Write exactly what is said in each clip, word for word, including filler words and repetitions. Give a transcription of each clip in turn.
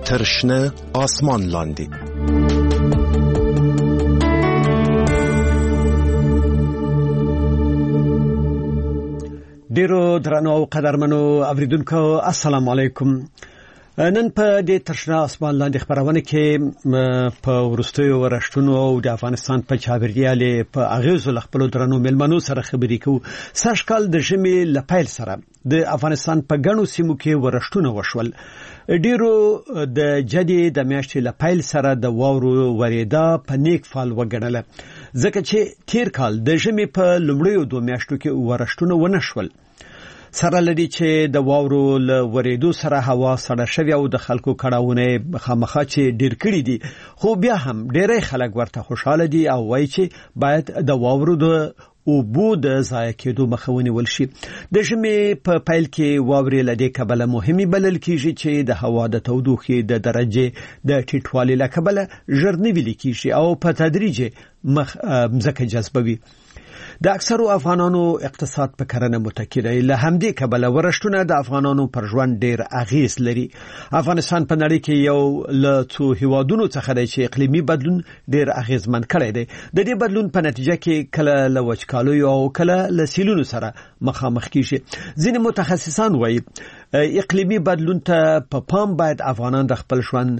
تر شنه آسمان لاندې. ډیرو درنو او قدرمنو اوریدونکو السلام علیکم. نن په دې ترشنه اسمان لاندې خبرونه کې په ورستیو ورشتونو او د افغانستان په چابریال په اغیزو خپل درنو ملمنو سره خبرې کوو. ساشکال د ژمي لپیل سره د افغانستان په ګڼو سیمو کې ورشتونه وشول. ډیرو د جدي د میاشتې لپیل سره د واورو وریدا په نیک فال وګڼله، ځکه چې تیر کال د ژمي په لومړیو دوه میاشتو کې ورشتونه ونه شول. سره لدی چې د واورو ل وریدو سره هوا سړه شوی او د خلکو کړهونه خامخا چې ډیر کړی دي، خو بیا هم ډیرې خلک ورته خوشاله دي او وایي چې باید د واورو د او بود ضایع کېدو مخاوني ولشي. د ژمي په پیل کې واورې لدی کبله مهمه بلل کیږي چې د هوا د تودوخې د درجه د ټیټوالي لکبله ژر نیول کیږي او په تدریج مخ مزکه جذبوي. د اکثرو افغانانو اقتصاد په کرنه متکی دی، له همدې کبله ورشتونه د افغانانو پر ژوند ډیر اغیز لري. افغانستان په نړۍ کې یو له څو هیوادونو څخه دی چې اقلیمي بدلون ډیر اغیزمن کړی دی. د دې بدلون په نتیجه کې کله له وچکالۍ او کله له سیلونو سره مخامخ کیږي. ځینې متخصصان وایي اقلیمي بدلون ته په پا پام باید افغانان د خپل ژوند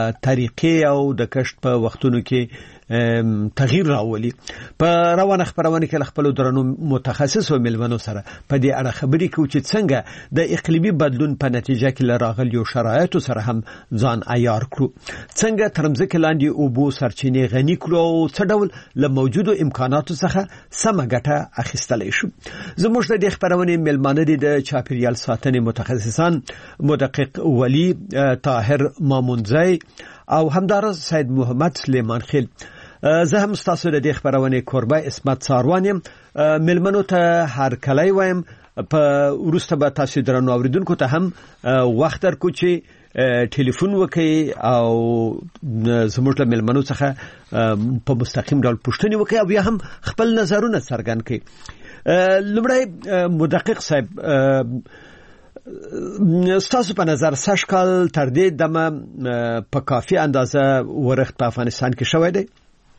طریقې او د کښت په وختونو کې تغییر راولي. په روانه خبرونه کې خپل درنو متخصص او ملمنو سره په دې اړه خبرې کوو چې څنګه د اقلیمي بدلون په نتیجه کې لراغلي شرایطو سره هم ځان عیار کړو، څنګه ترمځکه لاندې اوبو سرچینې غني کړو او څه ډول له موجودو امکاناتو څخه سمه ګټه اخیستلی شو. زموږ د دې خبرونه ملمانه دي د چاپیریال ساتنې متخصصان مدقق ولی طاهر مامونزی او همدارس سید محمد سلیمان خیل. زه هم تاسو د دې خبرونه کوربه اسمت ساروانیم. ملمنو ته هر کله وایم په ورسته به تاسو درنو اوریدونکو ته هم وخت درکو چې ټلیفون وکړي او زموږ له ملمنو څخه په مستقیم ډول پوښتنه وکړي او بیا هم خپل نظرونه څرګند کړي. لومړی مدقق صاحب، ستاسو په نظر ساشکال تر دې دمه په کافي اندازه ورښت په افغانستان کې شوی دی؟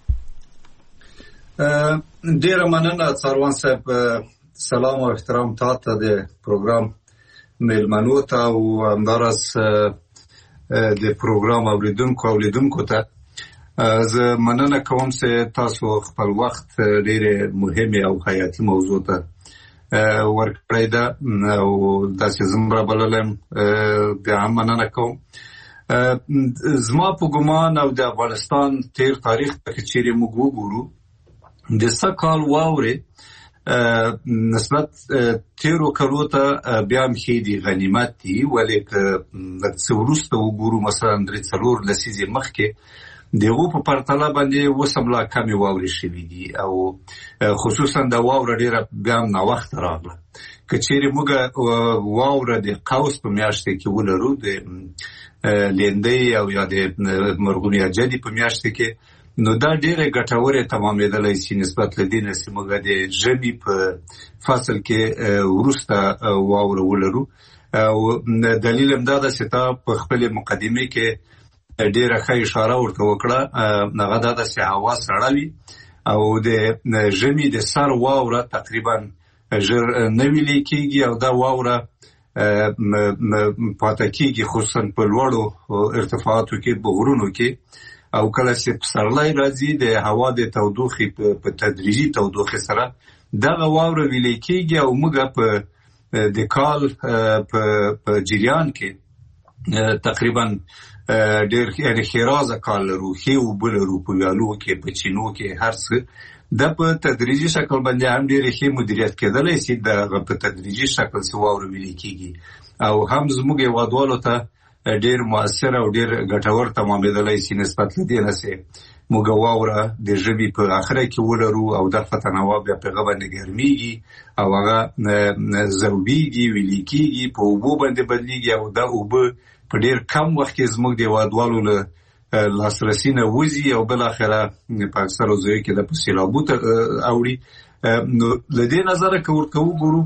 ډیره مننه څاروان صاحب. سلام او احترام تاسو د پروګرام ملمنو ته او همدارس د پروګرام اوریدونکو او لیدونکو ته. زه مننه کوم چې تاسو خپل وخت ډیره مهمه او حیاتي موضوع ته ورکړی ده او داسې زمره بللم بیا هم مننه کوم. زما په ګمان او د افغانستان تیر تاریخ ته چیرې موږ وګورو د سکال واورې نسبت تیرو کلو ته بیا هم ښې دي، غنیمت دي، ولې که لږ څه وروسته وګورو مثلا درې څلور لسیزې مخکې د هغو په پرتله باندې اوس هم لا کمې واورې شوي دي او خصوصا د واوره ډېره بیا هم ناوخته راغله. که چیرې موږ واوره د قوس په میاشتې کې ولرو، د لیندۍ او یا د مرغونی اجدي په میاشتې کې، نو دا ډېره ګټورې تمامېدلی شي نسبت له دې نه چې موږ د ژمي په فصل کې وروسته واوره ولرو. او دلیل هم دا ده چې تا په خپلې مقدمې کې ډیره ښه اشاره ورته وکړه، هغه دا ده چې هوا سړه وي او د ژمي د سر واوره تقریبا ژر نه ویلې کېږي او دا واوره پاته کېږي خصوصا په لوړو ارتفاعاتو کې، په غرونو کې. او کله چې پسرلی راځي د هوا د تودوخې په تدریجي تودوخې سره دغه واوره ویلې کېږي او موږ په د کال په جریان کې تقریبا ډېر یعنې ښېرازه کال لرو، ښې اوبه لرو په ویالو کې، په چینو کې، هر څه. دا په تدریجي شکل باندې هم ډېرې ښې مدیریت کېدلی شي، دغه په تدریجي شکل چې واوره ویلې کېږي او هم زموږ هېوادوالو ته ډېر مؤثر او ډېر ګټور تمامېدلی شي نسبت له دې نه چې موږ واوره د ژمي په اخره کې ولرو او دغه هوا بیا په هغه باندې ګرمېږي او هغه ذوبېږي، ویلې کېږي، په اوبو باندې بدلېږي او دا اوبه په ډېر کم وخت کې زموږ د هېوادوالو له لاسرسي نه وځي او بالاخره په اکثرو ځایو کې د سیلابو ته اوړي نو لدې نظر کې ورته وګورو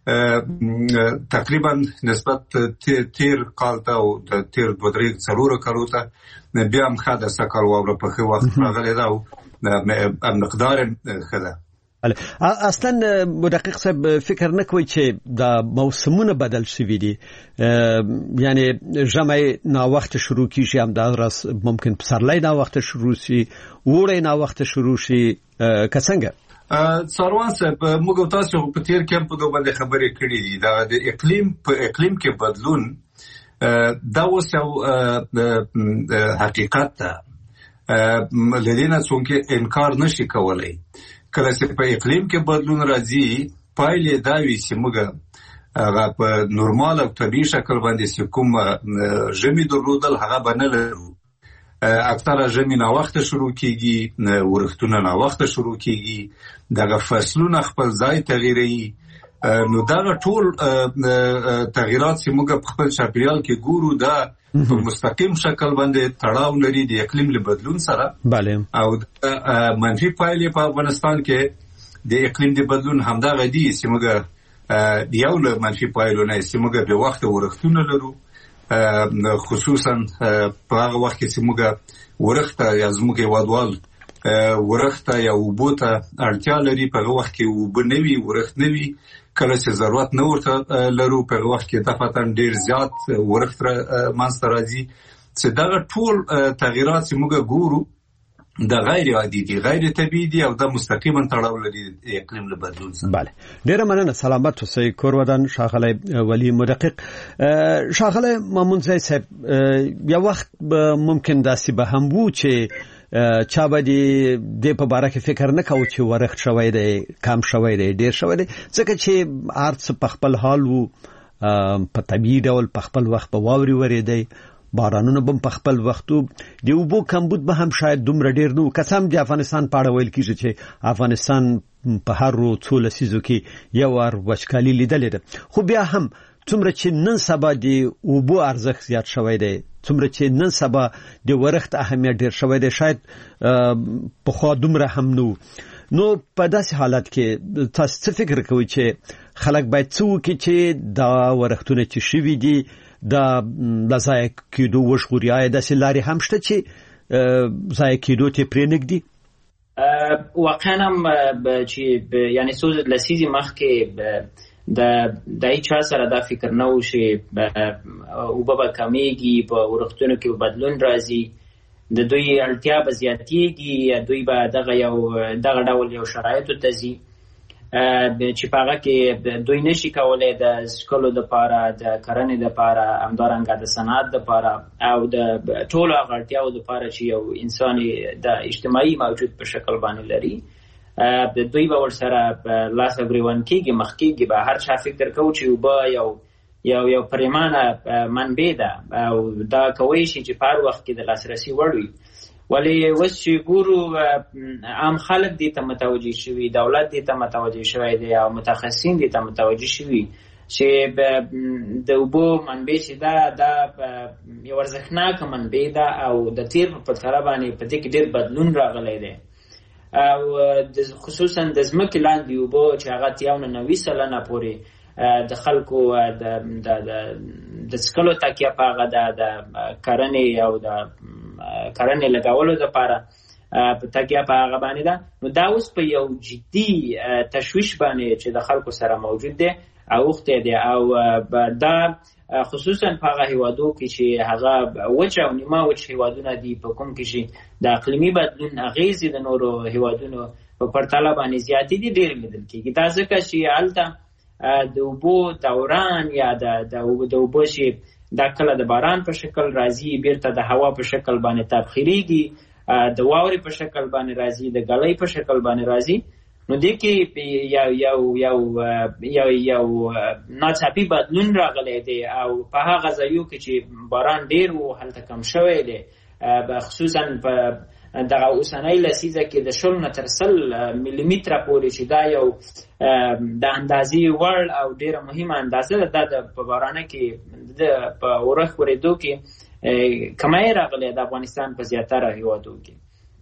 تقریبا نسبت تیر کال ته او تیر دوه درې څلور کالو ته بیا هم ښه ده سږ کال واوره په ښه وخت راغلې ده او مقدار ښه ده. اصلا مدقق صاحب فکر نه کوي چې دا موسمونه بدل شوي دي، یعنی ژمی ناوخته شروع کیږي، هم دا راس ممکن پسرلی ناوخته شروع شي، اوړی ناوخته شروع شي که څنګه؟ څاروان صاحب موږ تاسو په تیر کې په دوه باندې خبرې کړې دي. دا د اقلیم په اقلیم کې بدلون دا اوس یو حقیقت ده، لدینا څوک انکار نشي کولای. کله چې په اقلیم کې بدلون راځي پایلې دا وي چې موږ هغه په نورمال او طبیعي شکل باندې چې کوم ژمی درلودل هغه به نه لرو. اکثره ژمی ناوخته شروع کیږي، ورښتونه ناوخته شروع کیږي، دغه فصلونه خپل ځای تغییروي. نو دغه ټول تغییرات چې موږ په خپل چاپیریال کې ګورو دا په مستقیم شکل باندې تړاو لري د اقلیم له بدلون سره. بله. او منفي پایلې په افغانستان کې د اقلیم د بدلون همدغه دي چې موږ یو له منفي پایلو نه چې موږ به وخت ورښتونه لرو، خصوصا په هغه وخت کې چې موږ ورښته یا زموږ هېوادوال ورښته یا اوبو ته اړتیا لري، په هغه وخت کې اوبه نه وي، ورښت نه وي. کله چې ضرورت نه ورته لرو په هغه وخت کې دفعتاً ډېر زیات ورښت منځته راځي. چې دغه ټول تغییرات چې موږ ګورو دا غیر عادي دي، غیر طبیعي دي او دا مستقیما تړاو لري د اقلیم له بدلون سره. بله، ډیره مننه. سلامت اوسئ. کورودان ښاغلی ولی مدقق. ښاغلی مامونزی صاحب، یو وخت ممکن داسې به هم وو چې چا به د په باره کې فکر نه کوو چې ورښت شوی دی، کم شوی دی، ډیر شوی دی، ځکه چې هر څه په خپل حال وو، په طبیعي ډول په خپل وخت به واورې ورېدی، بارانونه به په خپل وخت وو، د اوبو کمبود به هم شاید دومره ډیر نه و. که څه هم د افغانستان په اړه ویل کېږي چې افغانستان په هرو څو لسیزو کې یو وار وچکالي لیدلې ده، خو بیا هم څومره چې نن سبا د اوبو ارزښت زیات شوی دی، څومره چې نن سبا د ورښت اهمیت ډیر شوی دی، شاید پخوا دومره هم نه و. نو په داسې حالت کې تاسو څه فکر کوئ چې خلک باید څه وکړي چې دا ورښتونه چې شوي دي دا د ضایع کېدو وژغوري؟ آیا داسې لارې هم شته چې ضایع کېدو ته پرېنږدي؟ واقعا هم چې یعنی څو لسیزې مخکې د د هیچا سره دا فکر نه و چې اوبه به کمیږي، په ورښتونو کې بدلون راځي، د دوی اړتیا به زیاتېږي، دوی به دغه یو دغه ډول یو شرایطو ته ځي چې په هغه کې دوی نشي کولی د څښلو دپاره، د کرنې دپاره، همدارنګه د صنعت دپاره او د ټولو هغه اړتیاو دپاره چې یو انسان د اجتماعي موجود په شکل باندې لري، دوی به ورسره لاس او ګریوان کېږي، مخ کېږي. به هر چا فکر کوو چې اوبه یو یو یو پریمانه منبع ده او دا کولی شي چې په هر وخت کې د لاسرسي وړ وي. ولی اوس چې ګورو عام خلک دې ته متوجه شوي، دولت دې ته متوجه شوی دی او متخصصین دې ته متوجه شوي چې د اوبو منبع چې ده دا یو ارزښتناکه منبع ده او د تیر په پرتله باندې په دې کې ډېر بدلون راغلی دی. او خصوصا د ځمکې لاندې اوبه چې هغه اتیا نه نوي سلنه پورې د خلکو د د د څښلو تکیه په هغه د کرنې او د کرنې لګولو دپاره په تکیه په هغه باندې ده. نو دا اوس په یو جدي تشویش باندې چې د خلکو سره موجود دی اوښتی دی او دا خصوصا په هغه هیوادو کې چې هغه وچ او نیمه وچ هیوادونه دي، په کوم کې چې د اقلیمي بدلون اغېزې د نورو هیوادونو په پرتله باندې زیاتې دي، ډېر لیدل کېږي. دا ځکه چې هلته د اوبو دوران یا د د اوبو چې دا کله د باران په شکل راځي، بیرته د هوا په شکل باندې تبخیرېږي، د واورې په شکل باندې راځي، د ګلۍ په شکل باندې راځي. نو دې کې یو یو یو یو یو ناڅاپي بدلون راغلی دی او په هغه ځایو کې چې باران ډېر و هلته کم شوی دی، خصوصا په دغه اوسنۍ لسیزه کې د شل نه تر سل میلیمتره پورې چې دا یو د اندازې وړ او ډېره مهمه اندازه ده، دا د په بارانه کې د په ورښت ورېدو کې کمی راغلی د افغانستان په زیاتره هیوادو کې.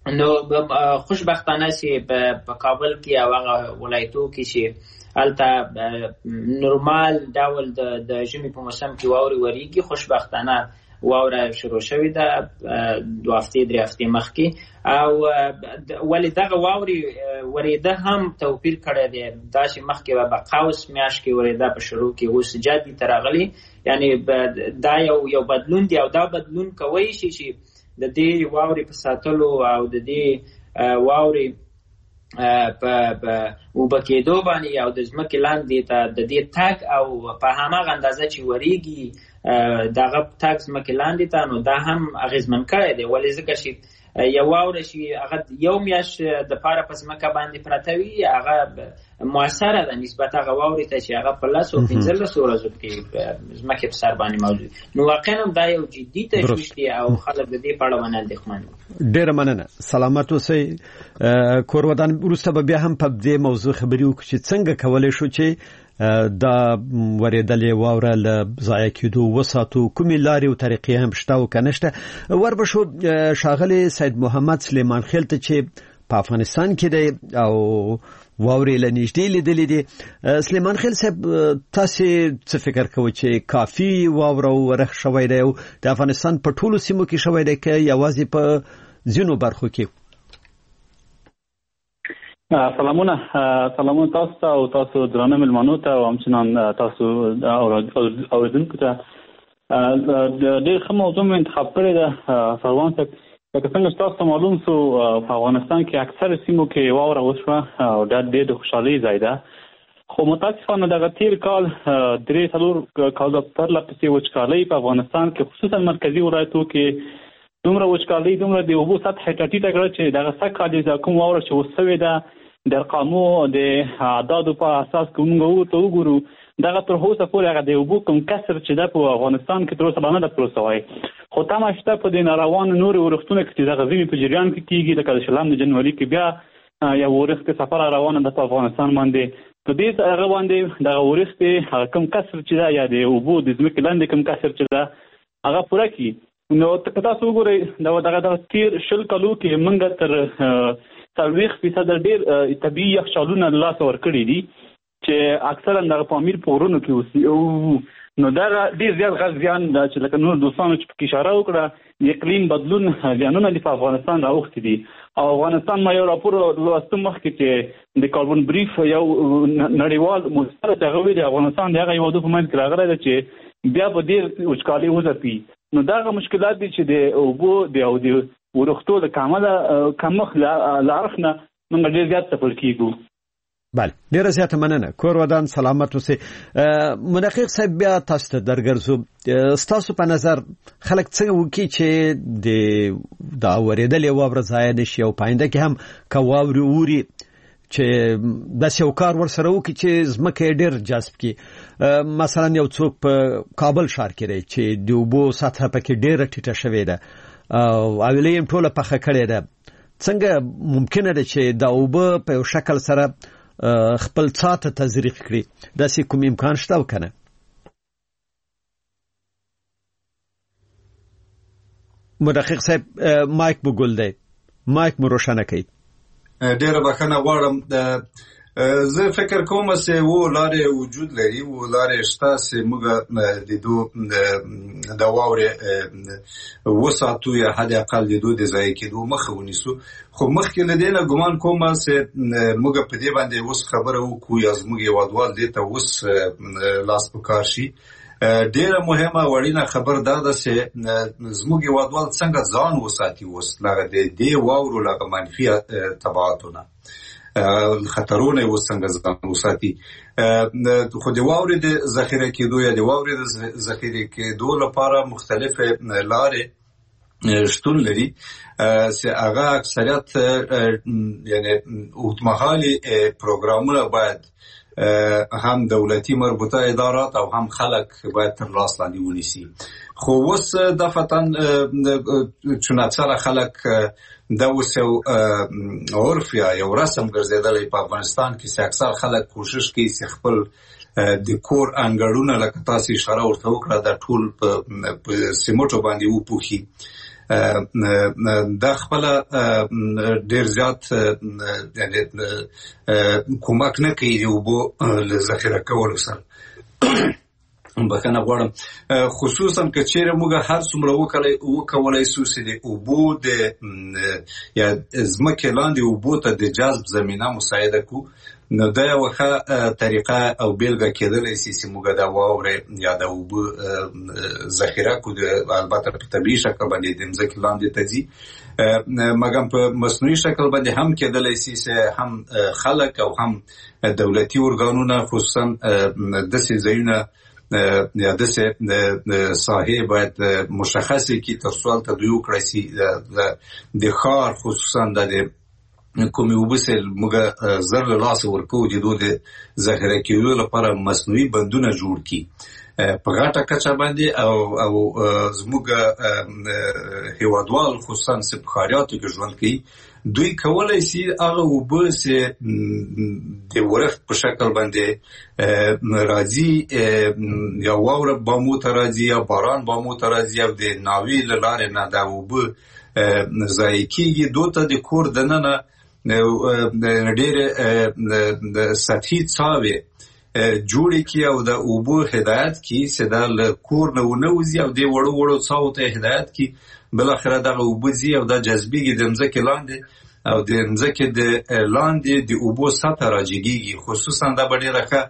نو خوشبختانه چې په کابل کې او هغه ولایتو کې چې البته نورمال ډول د د ژمي په موسم کې واوري وریږي، خوشبختانه واوره شروع شوې ده دوه هفتې درې هفتې مخکې، او ولې دغه واوري ورېده هم توپیر کړی دی. داسې مخکې به په قوس میاشت کې ورېده په شروع کې، اوس جدي ته راغلي، یعنی دا یو یو بدلون دی، او دا بدلون کولی شي چې د دې واوري په ساتلو او د دې واوري په اوبه کېدو باندې او د ځمکې لاندې ته د دې تګ او په هماغه اندازه چې وریږي دغه تګ ځمکې لاندې ته، نو دا هم اغېزمن کړی دی. ولې ځکه چې یو واوره چې هغه یو میاشت دپاره په ځمکه باندې پرته وي، هغه مؤثره ده نسبت هغه واورې ته چې هغه په لسو پنځلسو ورځو کې ځمکې په سر باندې موجود. نو واقعا دا یو جدي تشویش دی او خلک د دې په اړه باندې اندېښمن دي. ډېره مننه، سلامت اوسئ. کورودان وروسته به بیا هم په دې موضوع خبرې وکړو چې څنګه کولی شو چې دا ورېدلې واوره له ضایع کېدو وساتو، کومې لارې او طریقې هم شته او که نشته. وربشو ښاغلی سید محمد سلیمان خېل ته چې په افغانستان کې دی او واورې له نږدې لیدلې دي. سلیمان خېل صاحب، تاسې څه فکر کوئ چې کافي واوره او ورښت شوی دی او د افغانستان په ټولو سیمو کې شوی دی که یوازې په ځینو برخو کې؟ سلامونه سلامونه تاسو ته او تاسو درانه مېلمنو ته او همچنان تاسو اوریدونکو ته. ډېر ښه موضوع مې انتخاب کړې ده سروان صاحب. لکه څنګه چې تاسو ته معلوم سو په افغانستان کې اکثره سیمو کې واوره وشوه او دا ډېر د خوشحالۍ ځای ده، خو متاسفانه دغه تېر کال درې څلور کاله پرله پسې وچکالۍ په افغانستان کې خصوصا مرکزي ولایتو کې دومره وچکالۍ، دومره د اوبو سطحه ټیټه کړه چې دغه سږ کال د کوم واوره چې اوس شوې ده د ارقامو د اعدادو په اساس که موږ ورته وګورو، دغه تر اوسه پورې هغه د اوبو کوم کسر چې ده په افغانستان کې تر اوسه لا نه ده پوره شوی. خو تمه شته په دې ناروانو نورې ورښتونه کې چې دغه ژمي په جریان کې کېږي، لکه د شلم د جنوري کې بیا یو ورښت سفر روانه ده په افغانستان باندې. په دې هغه باندې دغه ورښت کوم کسر چې ده یا د اوبو د ځمکې لاندې کوم کسر چې ده هغه پوره کړي. نو که تاسو وګورئ دغه دغه تېر شل کالو کې موږ تر څلوېښت فیصده ډېر طبیعي یخچالونه له لاسه ورکړي دي چې اکثرا دغه په امیر په غرونو کې اوسي. نو دغه ډېر زیات غټ زیان ده چې لکه نور دوستانو چې پکې اشاره وکړه، د اقلیم بدلون زیانونه دي په افغانستان راوښتي دي. او افغانستان ما یو راپور لوسته مخکې چې د کاربن بریف یو نړیوال مستند هغه ویلي افغانستان د هغه هېوادو په منځ کې راغلی ده چې بیا به ډېر وچکالۍ وځپي. نو دغه مشکلات دي چې د اوبو د او د ورښتو د کمښت کمښت له اړخ نه موږ ډېر زیات څپل کېږو. بله، ډېره زیاته مننه. کور ودان سلامت اوسئ. منقق صاحب، بیا تاسو ته درګرځو. ستاسو په نظر خلک څه وکړي چې د دا ورېدلې واوره ضایع نه شي او په آینده کې هم که واورې اوري چې داسې یو کار ورسره وکړي چې ځمکه یې ډېر جذب کړي؟ مثلا یو څوک په کابل ښار کې دی چې د اوبو سطحه پکې ډېره ټیټه شوې ده او اویلې یې ټوله پخه کړې ده، څنګه ممکنه ده چې دا اوبه په یو شکل سره خپل څا ته تزریق کړي؟ داسې کوم امکان شته او که نه؟ مدقق صاحب، مایک مو ګل دی، مایک مو روښانه کړئ. ډېره بخښنه غواړم. زه فکر کوم چې و لارې وجود لري، و لارې شته چې موږ د دو د واورې وساتو یا حد اقل د دو د ضایع کېدو مخه ونیسو. خو مخکې له دې نه ګمان کوم چې موږ په دې باندې اوس خبره وکړو یا زموږ هېوادوال دې ته اوس لاس په کار شي. ډېره مهمه او اړینه خبر دا ده چې زموږ هېوادوال څنګه ځان وساتي اوس له دې واورو له منفي تبعاتو نه، خطرونه یې اوس څنګه ځان وساتي. خو د واورې د ذخیره کېدو یا د واورې د ذخیره کېدو لپاره مختلفې لارې شتون لري چې هغه اکثریت یعنی اوږدمهالي پروګرامونه باید هم دولتي مربوطه ادارات او هم خلک باید تر لاس لاندې ونیسي. خو اوس دفعتا چون اکثره خلک دا اوس یو عرف یا یو رسم ګرځېدلی په افغانستان کې چې اکثر خلک کوشش کوي چې خپل د کور انګړونه لکه تاسې اشاره ورته وکړه دا ټول په سیمټو باندې وپوښي. د خپل ډیر زیات یعنی کومک نه کوي او بو ذخیره کول سره بخنه غواړم خصوصا که چیرې موږ هر څومره وکړای وکولای سو چې د اوبو د یا ځمکې لاندې اوبو ته د جذب زمینه مساعده کو نو دا یو ښه طریقه او بیلګه کېدلی شي چې موږ د واورې یا د اوبو ذخیره کو البته په طبیعي شکل باندې د ځمکې لاندې ته ځي مګر په مصنوعي شکل باندې هم کېدلی شي چې هم خلک او هم دولتي ارګانونه خصوصا داسې ځایونه یا داسې ساحې باید مشخصې کړي تر څو هلته دوی وکړی شي د ښار خصوصا د کومې اوبه چې موږ زر له لاسه ورکوو د دوی د ذخیره کېدو لپاره مصنوعي بندونه جوړ کړي په غټه کچه باندې او او زموږ هیوادوال خصوصا چې په ښاریاتو کې ژوند کوي دوی کولای شي هغه اوبه چې د ورښت په شکل باندې راځي یا واوره بامو ته راځي یا باران بامو ته راځي او د ناوې له لارې نه دا اوبه ضایع کېږي دوی ته د کور دننه ډېرې سطحي څاوې جوړې کړي او د اوبو هدایت کړي چې دا له کور نه ونه وځي او دې وړو وړو څاوو ته هدایت کړي بالاخره دغه اوبه ځي او دا جذبېږي د ځمکې لاندې او د ځمکې د لاندې د اوبو سطحه راجګېږي خصوصا دا به ډېره ښه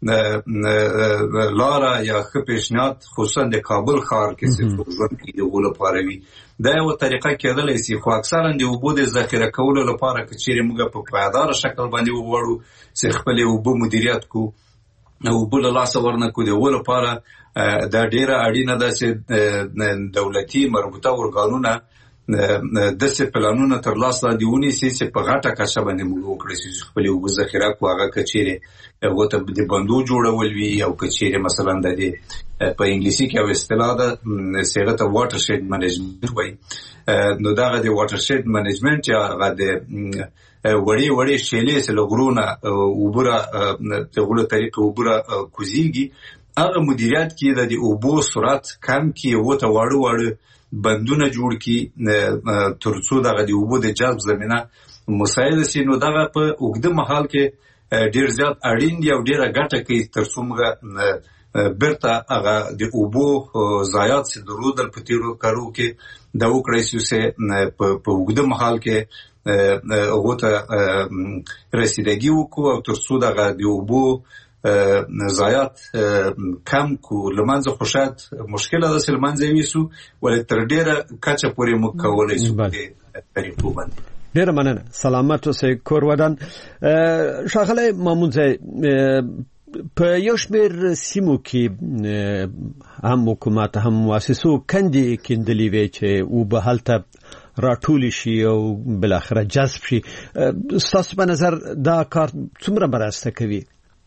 لاره یا ښه پیشنهاد خصوصا د کابل ښار کې چې ژوند کوي د هغو لپاره وي دا یوه طریقه کېدلی شي خو اکثرا د اوبو د ذخیره کولو لپاره که چیرې موږ په پایداره شکل باندې وغواړو چې خپلې اوبه مدیریت کړو اوبه له لاسه ورنکړو د هغو لپاره دا ډېره اړینه ده چې دولتي مربوطه ارګانونه داسې پلانونه تر لاس لاندې ونیسي چې په غټه کچه باندې موږ وکړی شي چې خپلې اوبه ذخیره کړو هغه که چیرې هغو ته د بندو جوړول وي او که چیرې مثلا د دې په انګلیسي کې یو اصطلاح ده چې هغه ته واټر شید منیجمنټ وایي نو دغه د واټر شید منیجمنټ یا هغه د وړې وړې شیلې چې له غرونه اوبه را د غلو طریقې اوبه را کوزیږي هغه مدیریت کې د اوبو سرعت کم کړي هغو ته واړه واړه بندونه جوړ کړي تر څو دغه د اوبو د جذب زمینه مساعده شي نو دغه په اوږده مهال کې ډېر زیات اړین دي او ډېره ګټه کوي تر څو موږ بیرته هغه د اوبو ضایعات چې درلودل په تېرو کالو کې دا وکړی شو چې په اوږده مهال کې هغو ته رسیدګي وکړو او تر څو دغه د اوبو ضایعات کم کو لمنځه خو شاید مشکله ده چې لمنځه یوسو ولې تر ډېره کچه پورې موږ کولی شو د طریقو باندې ډېره مننه سلامت اوسئ کور ودان ښاغلی مامونزی په یو شمېر سیمو کې هم حکومت هم مؤسسو کندې کیندلې وې چې اوبه هلته راټول شي او بالاخره جذب شي ستاسو په نظر دا کار څومره مرسته کوي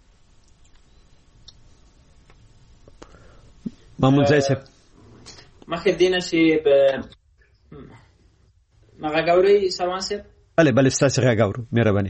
مامونزی صاحب مخکې دینه چې به مغاګوري سلام صاحب بله بله ستاسو غاګورو مهرباني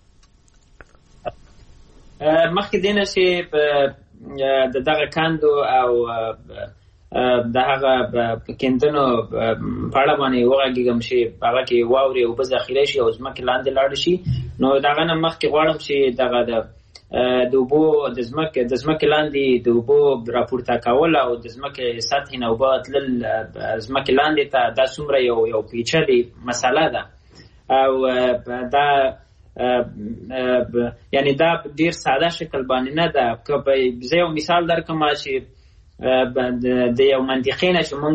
مخکې دینه چې د دغه کاندو او د هغه کیندنو په اړه باندې وغږیږم چې هغه کې واورې اوبه ذخیره شي او ځمکې لاندې لاړ شي نو دغه نه مخکې غواړم چې دغه د د اوبو د ځمکې د ځمکې لاندې د اوبو راپورته کول او د ځمکې سطحې نه اوبه تلل ځمکې لاندې ته دا څومره یو یو پیچلې مسله ده او دا یعنی دا ډېر ساده شکل باندې نه ده که زه یو مثال درکړم چې د یو منطقې نه چې مونږ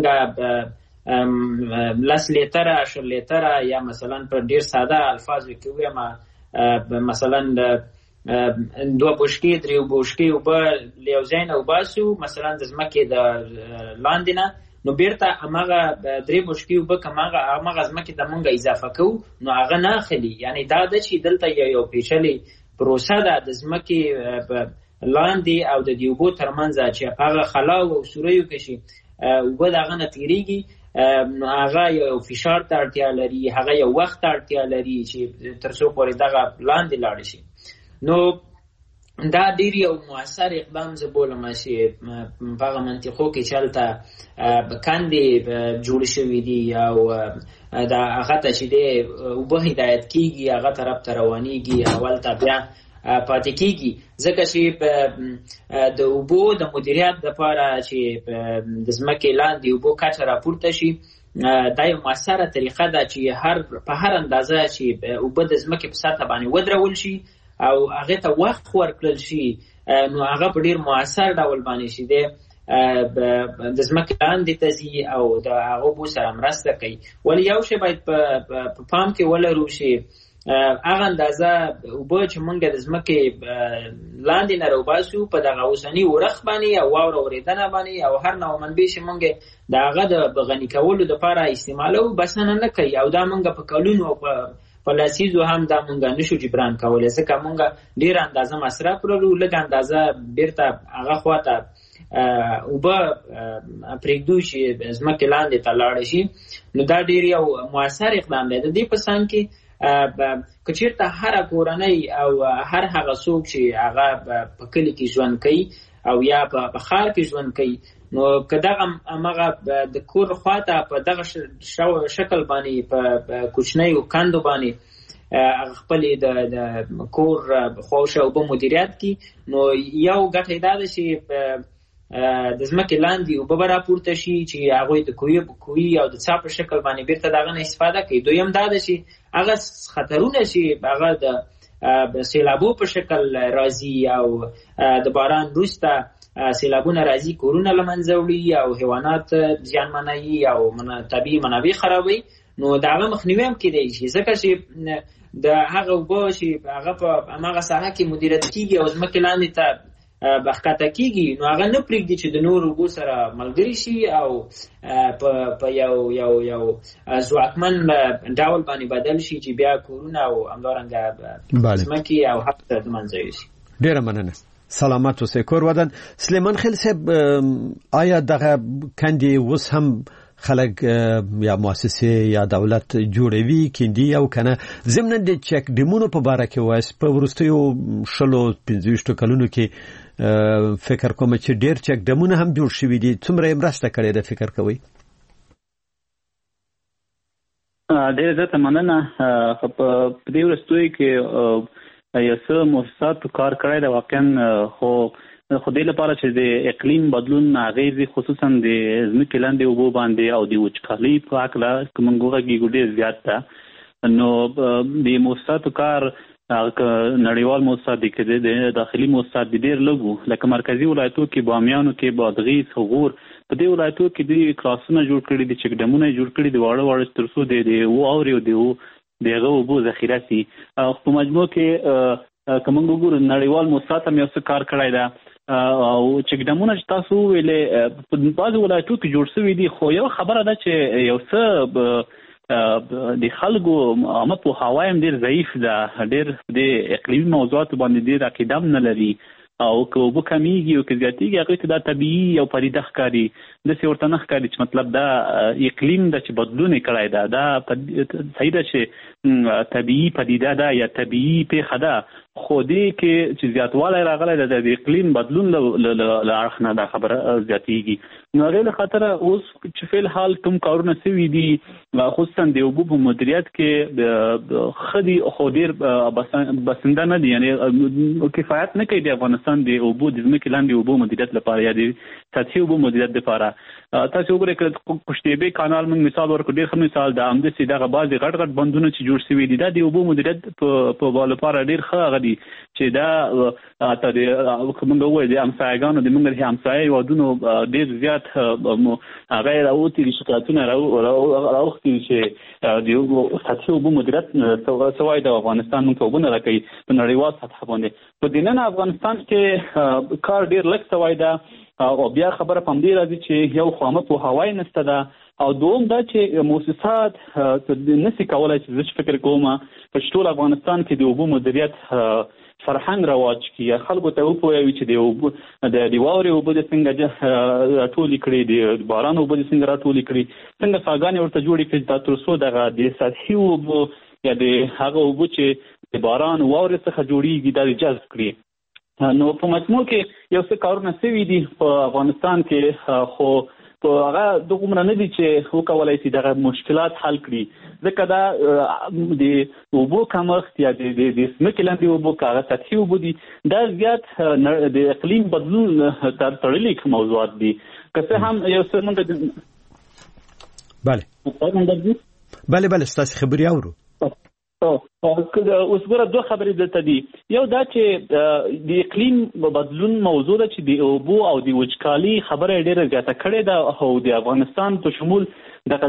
لس لیتره شل لیتره یا مثلا په ډېر ساده الفاظو کې ووایم مثلا دوه بوشکې درې بوشکې اوبه له یو ځای نه وباسو مثلا د ځمکې د لاندې نه نو بیرته هماغه درې بوشکې اوبه که هماغه ځمکې ته مونږ اضافه کوو نو هغه نه اخلي یعنې دا ده چې دلته یو پیچلې پروسه ده د ځمکې لاندې او د دې اوبو ترمنځ چې هغه خلاو او سوریو کې شي اوبه د هغه نه تېرېږي نو هغه یو فشار ته اړتیا لري هغه یو وخت ته اړتیا لري چې تر څو پورې دغه لاندې لاړ شي نو دا ډیر یو موثر اقدام زه بولم چې په هغه منطقو کې چلته کاندې جوړ شوي دي او دا هغه ته چې دی اوبه هدایت کېږي هغه طرف ته روانېږي اول ته بیا پاتې کېږي ځکه چې د اوبو د مدیریت دپاره چې د ځمکې لاندې اوبو کچه راپورته شي دا یو موثره طریقه ده چې هر په هر اندازه چې اوبه د ځمکې په سطح باندې ودرول شي او هغه ته وخت ورکړل شي نو هغه په ډیر موثر ډول باندې شي د د ځمکې لاندې ته ځي او د هغه اوبو سره مرسته کوي. ولې یو شی باید په پام کې ولرو چې هغه اندازه اوبه چې موږ د ځمکې لاندې نه راوباسو په دغه اوسني ورخ باندې او واوره اورېدنه باندې او هر نوع منبع چې موږ د هغه د غني کولو دپاره استعمالوو بسنه نه کوي او دا موږ په کلونو او په په لسیزو هم دا مونږ نشو جبران کولی ځکه مونږ ډېره اندازه مصرف لرو لږه اندازه بیرته هغه خواته اوبه پرېږدو چې ځمکې لاندې ته لاړې شي. نو دا ډېر یو موثر اقدام دی. د دې په څنګ کې که چېرته هره کورنۍ او هر هغه څوک چې هغه په کلي کې ژوند کوي او یا په ښار کې ژوند کوي نو که دغه همغه د کور خواته په دغه شکل باندې په کوچنیو کندو باندې خپلې د کور خواوشا اوبه مدیریت کړي نو یو ګټه دا ده چې د ځمکې لاندې اوبه به راپورته شي چې هغوی د کوهي او د څاه په شکل باندې بیرته د هغه نه استفاده کوي. دویم دا ده چې هغه خطرونه چې هغه د سیلابو په شکل راځي او د باران وروسته سیلابونه راځي کورونه له منځه وړي او حیوانات زیانمنوي او طبیعي منابع خرابوي نو د هغه مخنیوی هم کیدای شي ځکه چې د هغه اوبه چې هغه په هماغه ساحه کې مدیریت کیږي او ځمکې لاندې ته بښکته کیږي نو هغه نه پرېږدي چې د نورو اوبو سره ملګري شي او په یو یو یو ځواکمن ډول باندې بدل شي چې بیا کورونه او همدارنګه ځمکې او حق ته د منځه یوسي. ډېره مننه. سلامت اوسئ. کور ودان سلیمان خیل صاحب آیا دغه کندې اوس هم خلک یا مؤسسې یا دولت جوړوي کندې او کنه ضمن د چک ډیمونو په باره کې وایي په وروستیو شلو پنځه ویشتو کلونو کې فکر کوم چې ډیر چک ډیمونه هم جوړ شوي دي څومره یې مرسته کړې ده فکر کوئ؟ ډېره زیاته مننه. په دې وروستیو کې یو څه مؤسساتو کار کړی دی واقعا خو خو دې لپاره چې د اقلیم بدلون اغېزې خصوصا د ځمکې لاندې اوبو باندې او د وچکالۍ په هکله که موږ وغږیږو ډېر زیات ده نو د مؤسساتو کار نړیوال موسسات دي که د داخلي موسسات دي ډېر لږ وو لکه مرکزي ولایتو کې بامیانو کې بادغیس غور په دې ولایتو کې دوی کلاسونه جوړ کړي دي چک ډیمونه یې جوړ کړي دي واړه واړه تر څو د واورې او د د هغه اوبو ذخیره سي. په مجموع کې که موږ وګورو نړیوال موسسات هم یو څه کار کړی ده او چک ډیمونه چې تاسو وویلې په بعضو ولایتو کې جوړ شوي دي خو یو خبره ده چې یو څه د خلکو عامه پوهاوی هم ډېر ضعیف ده ډېر د اقلیمي موضوعاتو باندې ډېر عقیده هم نه لري او که اوبه کمیږي او که زیاتېږي هغوی ته دا طبیعي یو پدیده ښکاري داسې ورته نه ښکاري چې مطلب دا اقلیم ده چې بدلون یې کړی ده دا صحیح ده چې طبیعي پدیده ده یا طبیعي پیښه ده خو دې کې چې زیاتوالی راغلی ده د اقلیم بدلون له اړخ نه دا خبره زیاتېږي نو هغې له خاطره اوس چې فعل حال کوم کارونه سوي دي خصوصا د اوبو په مدیریت کې ښه دي خو ډېر بسنده نه دي یعنې کفایت نه کوي د افغانستان د اوبو د ځمکې لاندې اوبو مدیریت لپاره یا د سطحي اوبو مدیریت لپاره. تاسو وګورئ که قشتېبې کانال موږ مثال ورکړو ډېر ښه مثال ده همداسې دغه بعضې غټ غټ بندونه چې جوړ شوي دي دا د اوبو مدیریت په لپاره ډېر ښه هغه دي چې دا ته د موږ ووایو د همسایهګانو د موږ د همسایه هېوادونو ډېر زیات هغه یې راوتي دي شکایتونه راوختي دي چې د سطحي اوبو مدیریت څه وایي د افغانستان موږ ته اوبه نه راکوي په نړیوال سطحه باندې. په دننه افغانستان کې کار ډېر لږ سوی ده او بیا خبره په همدې راځي چې یو خو عامه پوهاوی نشته ده او دوم دا چې مؤسسات نشي کولی چې زه چې فکر کوم په ټول افغانستان کې د اوبو مدیریت فرهنګ رواج کړي خلکو ته وپوهوي چې د اوبو د واورې اوبه د څنګه راټولې کړي د باران اوبه د څنګه راټولې کړي څنګه څاګانې ورته جوړې کړي دا تر څو دغه د سطحي اوبو یا د هغه اوبه چې د باران واورې څخه جوړېږي دا جذب کړي نو په مجموع کې یو څه کارونه سوي دي په افغانستان کې، خو په هغه دغه نه دي چې وکولای شي دغه مشکلات حل کړي، ځکه دا د اوبو کمښت یا د د ځمکې لاندې اوبو کاغه سطحي اوبو دي، دا زیات د اقلیم بدلون تر تړلي موضوعات دي. که څه هم یو څه موږ بله بله بله ستاسو خبرې اورو. اوس ګوره دوه خبرې دلته دي. یو دا چې د اقلیم بدلون موضوع ده چې د اوبو او د وچکالي خبره ډېره زیاته کړې ده، او د افغانستان په شمول دغه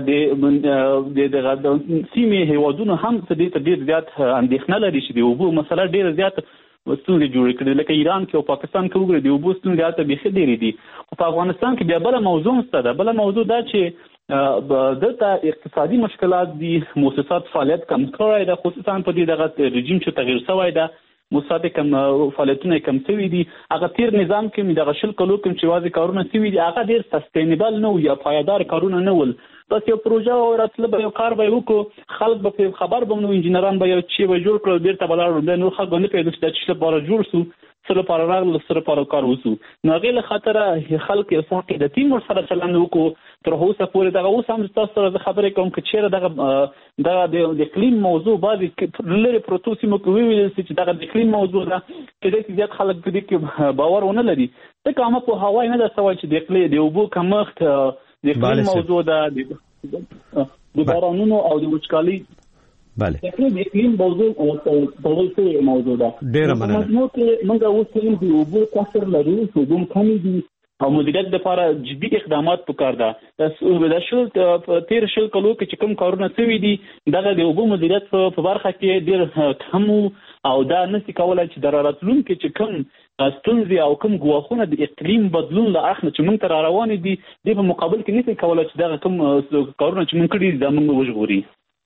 د سیمې هیوادونو هم په دې ته ډېر زیات اندېښنه لري چې د اوبو مسله ډېره زیات ستونزې جوړې کړي، لکه ایران کې او پاکستان کې وګورئ د اوبو ستونزې هلته بیخي ډېرې دي. خو په افغانستان کې بیا بله موضوع شته ده. بله موضوع دا چې دلته اقتصادي مشکلات دي، مؤسسات فعالیت کم کړی ده، خصوصا په دې دغه رژیم چې تغییر شوی ده، مؤسسات کم فعالیتونه کم شوي دي. هغه تیر نظام کې مې دغه شل کلو کې چې واځي کارونه شوي دي هغه ډېر سستینبل نه و یا پایدار کارونه نه ول. بس یو پروژه راتله به یو کار به وکړو، خلک به خبر به نو انجینران به یو چی به جوړ کړو، بیرته به لاړو، بیا نور خلک به نه پوهېدل چې دا څه لپاره جوړ شو، څه لپاره راغلل، څه لپاره کار وشو. نو هغې له خاطره خلک یو څه عقیدتي ورسره چلند وکړو. تر اوسه پورې دغه اوس هم تاسو سره زه خبرې کوم که چېرې دغه دغه د اقلیم موضوع بعضې لرې پرتو سیمو کې وویل شي چې دغه د اقلیم موضوع ده، کېدای شي زیات خلک په دې کې باور ونه لري، ځکه عامه پوهاوی نه ده شوی چې د اقلیم د اوبو کمښت د اقلیم موضوع ده، د بارانونو او د وچکالي بله د اقلیم موضوع تړل شوې موضوع ده. ډېره مننه. مجموع کې موږ اوس هم د اوبو کثر لرو، اوبو کمې دي او مدیریت لپاره جدي اقدامات پکار ده. د شل تیر شل کلو کې چې کوم کارونه شوي دي دغه د اوبو مدیریت په برخه کې ډېر کم او دا نشي کولای چې د راتلونکي چې کوم ستونزې او کوم ګواښونه د اقلیم بدلون له اړخ نه چې موږ ته را روانې دي دې په مقابل کې نشي کولای چې دغه کوم کارونه چې موږ کړي دا موږ وژغوري.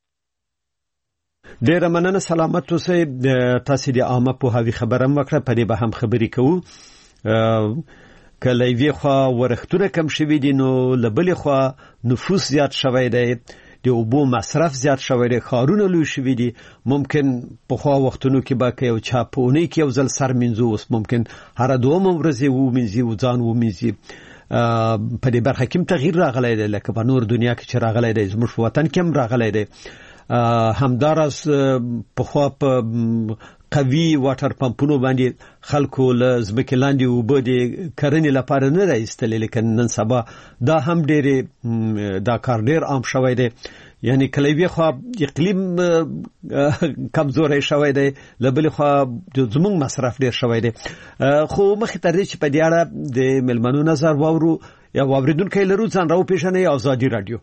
ډېره مننه. سلامت اوسئ. تاسو د عامه پوهاوي خبره هم وکړه، په دې به هم خبرې کوو. که له یوې خوا ورښتونه کم شوي دي نو له بلې خوا نفوس زیات شوی دی، د اوبو مصرف زیات شوی دی، ښارونه لوی شوي دي. ممکن پخوا وختونو کې به که یو چا په اونۍ کې یو ځل سر مینځو، اوس ممکن هره دومه ورځ یې ومینځي او ځان ومینځي. په دې برخه کې هم تغییر راغلی دی، لکه په نور دنیا کې چې راغلی دی، زموږ په وطن کې هم راغلی دی. همداراز پخوا په قوي واټر پمپونو باندې خلکو له ځمکې لاندې اوبه د کرنې لپاره نه راایستلې، لیکن نن سبا دا هم ډېرې دا کار ډېر عام شوی دی. یعنی کله یوې خوا اقلیم کمزوری شوی دی، له بلې خوا زموږ مصرف ډېر شوی دی. خو مخکې تر دې چې په دې اړه د مېلمنو نظر واورو یا واورېدونکی لرو، ځان راوپېژنئ. ازادي راډیو.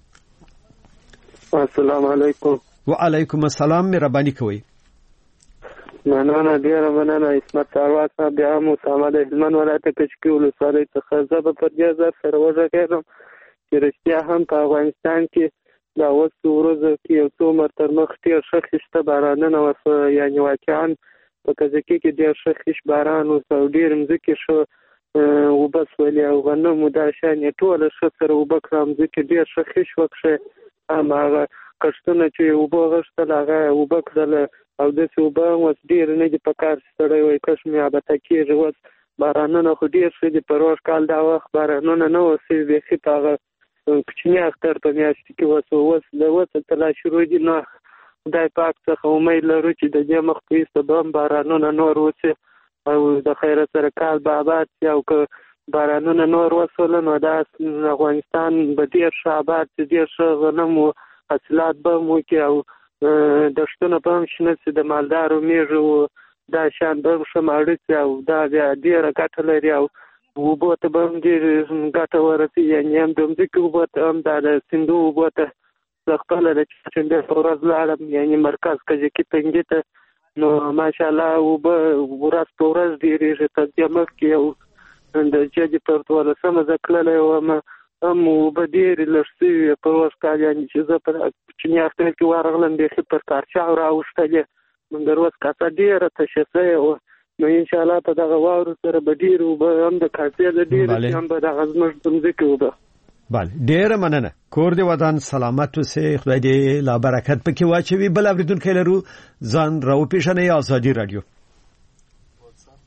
السلام علیکم. وعلیکم السلام. مهرباني کوئ. مننه، ډېره مننه. عصمت ثروت صاحب، بیا هم اسامه د هلمند ولایت کشکي ولسوالۍ څخه زه به پر دې ځای سره وږغېږم چې رښتیا هم په افغانستان کې دا اوس ورځو کې یو څو عمر تر مخ ډېر ښه خیشته بارانونه وسوه، یعنې واقعا په کزکي کې ډېر ښه خیش باران وسو او ډېر مځکې ښه اوبه سولې او غنم دا شیان یې ټوله ښه سره اوبه کړه، مځکې ډېر ښه خیش وکښې، هماغه کښتونه چې اوبه غوښتل هغه اوبه کړله او داسې اوبه هم اوس ډېر نه دي په کار چې سړی وایي کښ مې ابته کېږي. اوس بارانونه خو ډېر ښه دي، په روژ کال دا وخت بارانونه نه وه سوي، بیخي په هغه کوچني اختر په میاشت کې وسو. اوس له اوسه تر لا شروع دي، نو خدای پاک څخه امید لرو چې د دې مخ په ایسته به هم بارانونه نور وسي او د خیره سره کال به آباد شي، او که بارانونه نور وسوله نو دا افغانستان به ډېر ښه آباد شي، ډېر ښه غنم و حاصلات به هم وکړي او دښتونه به هم شنه شي، د مالدارو میږو دا شیان به هم ښه ماړه شي او دا بیا ډېره ګټه لري او اوبو ته به هم ډېر ګټه ورسي. یعنې هم د مځکې اوبو ته هم دا د سیندو اوبو ته زه خپله د چهارشنبې په ورځ لاړم، یعنې مرکز کجکي تنګي ته، نو ماشاءالله اوبه ورځ په ورځ ډېرېږي. تر دې مخکې یو د جدي پر دولسمه زه تللی وم، هم اوبه ډېرې لږ شوي په روژ کال، یعنې چې زه په کوچني اختر کې ورغلم بیخي پر کارچاو راوښتلې، نو د روز کاسه ډېره تشه شوې وه. نو انشاءالله په دغه واورو سره به ډېرې اوبه هم د کاسې د ډېرې هم به دغه زموږ د مځکې اوبه. بله، ډېره مننه. کور دې ودان، سلامت اوسئ، خدای دې لا برکت پکې واچوي. بل اورېدونکی لرو، ځان راوپېژنئ. ازادي راډیو.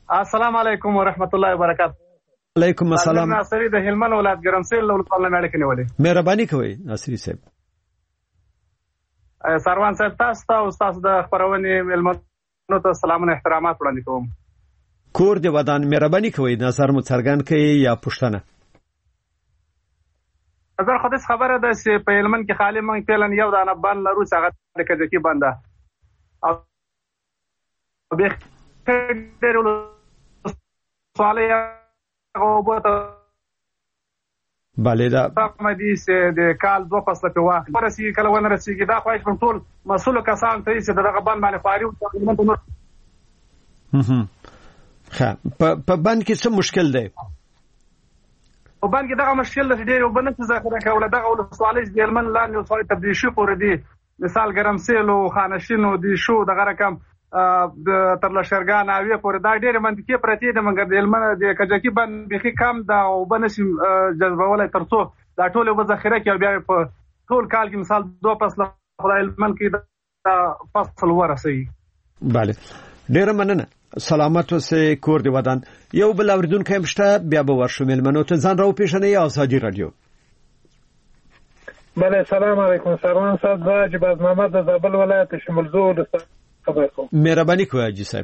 السلام علیکم ورحمت الله وبرکاته. علیکم السلام. ناصری د هلمند ولایت ګرمسیر له ولسوالۍ نه اړیکې نیولې. مهرباني کوئ ناصری صاحب. سروان صاحب تاسو ته او تاسو د خبرونې مېلمنو ته سلامونه احترامات وړاندې کوم. کور دی ودان مهرباني کوئ نظر مو څرګند کړئ یا پوښتنه. نظر خو دې خبره ده چې په هلمند کې خالي موږ فعلا یو دانه بند لرو چې هغه د کجکي بند ده او به ډېر سوال یې غوښته بله دا مدي چې د کال دوه فصله په واخ ورسي کله ونه رسیږي دا خو هیڅ ټول مسؤل کسان ته چې دغه بند باندې خواري او هم ښه په بند کې څه مشکل دی؟ په بند کې دغه مشکل د ډېر او بند څه ذخیره کوله دغه ولسوالۍ د هلمند لاندې ولسوالۍ تبدیل شو پورې دي مثال ګرمسیل او خانشین او دي شو دغه رقم د تر لشرګان اوی پورې دا ډېر منطقي پرتی د مګر د هلمند د کجکي بند بخي کم دا او بنشي جذبولای ترڅو دا ټول و ذخیره کې بیا په ټول کال کې مثال دوه فصله خدای هلمند کې دا فصل ورسي. bale ډېر مننه سلامت اوسې کور دی ودان. یو بل اوریدونکو هم شته بیا به ورشو مېلمنو ته ځان راو پیژنئ ازادي رادیو. بله سلام علیکم سروان صاحب واجب از محمد د زابل ولایت شمال زول خبر کوم. مهرباني کوئ حاجي صاحب.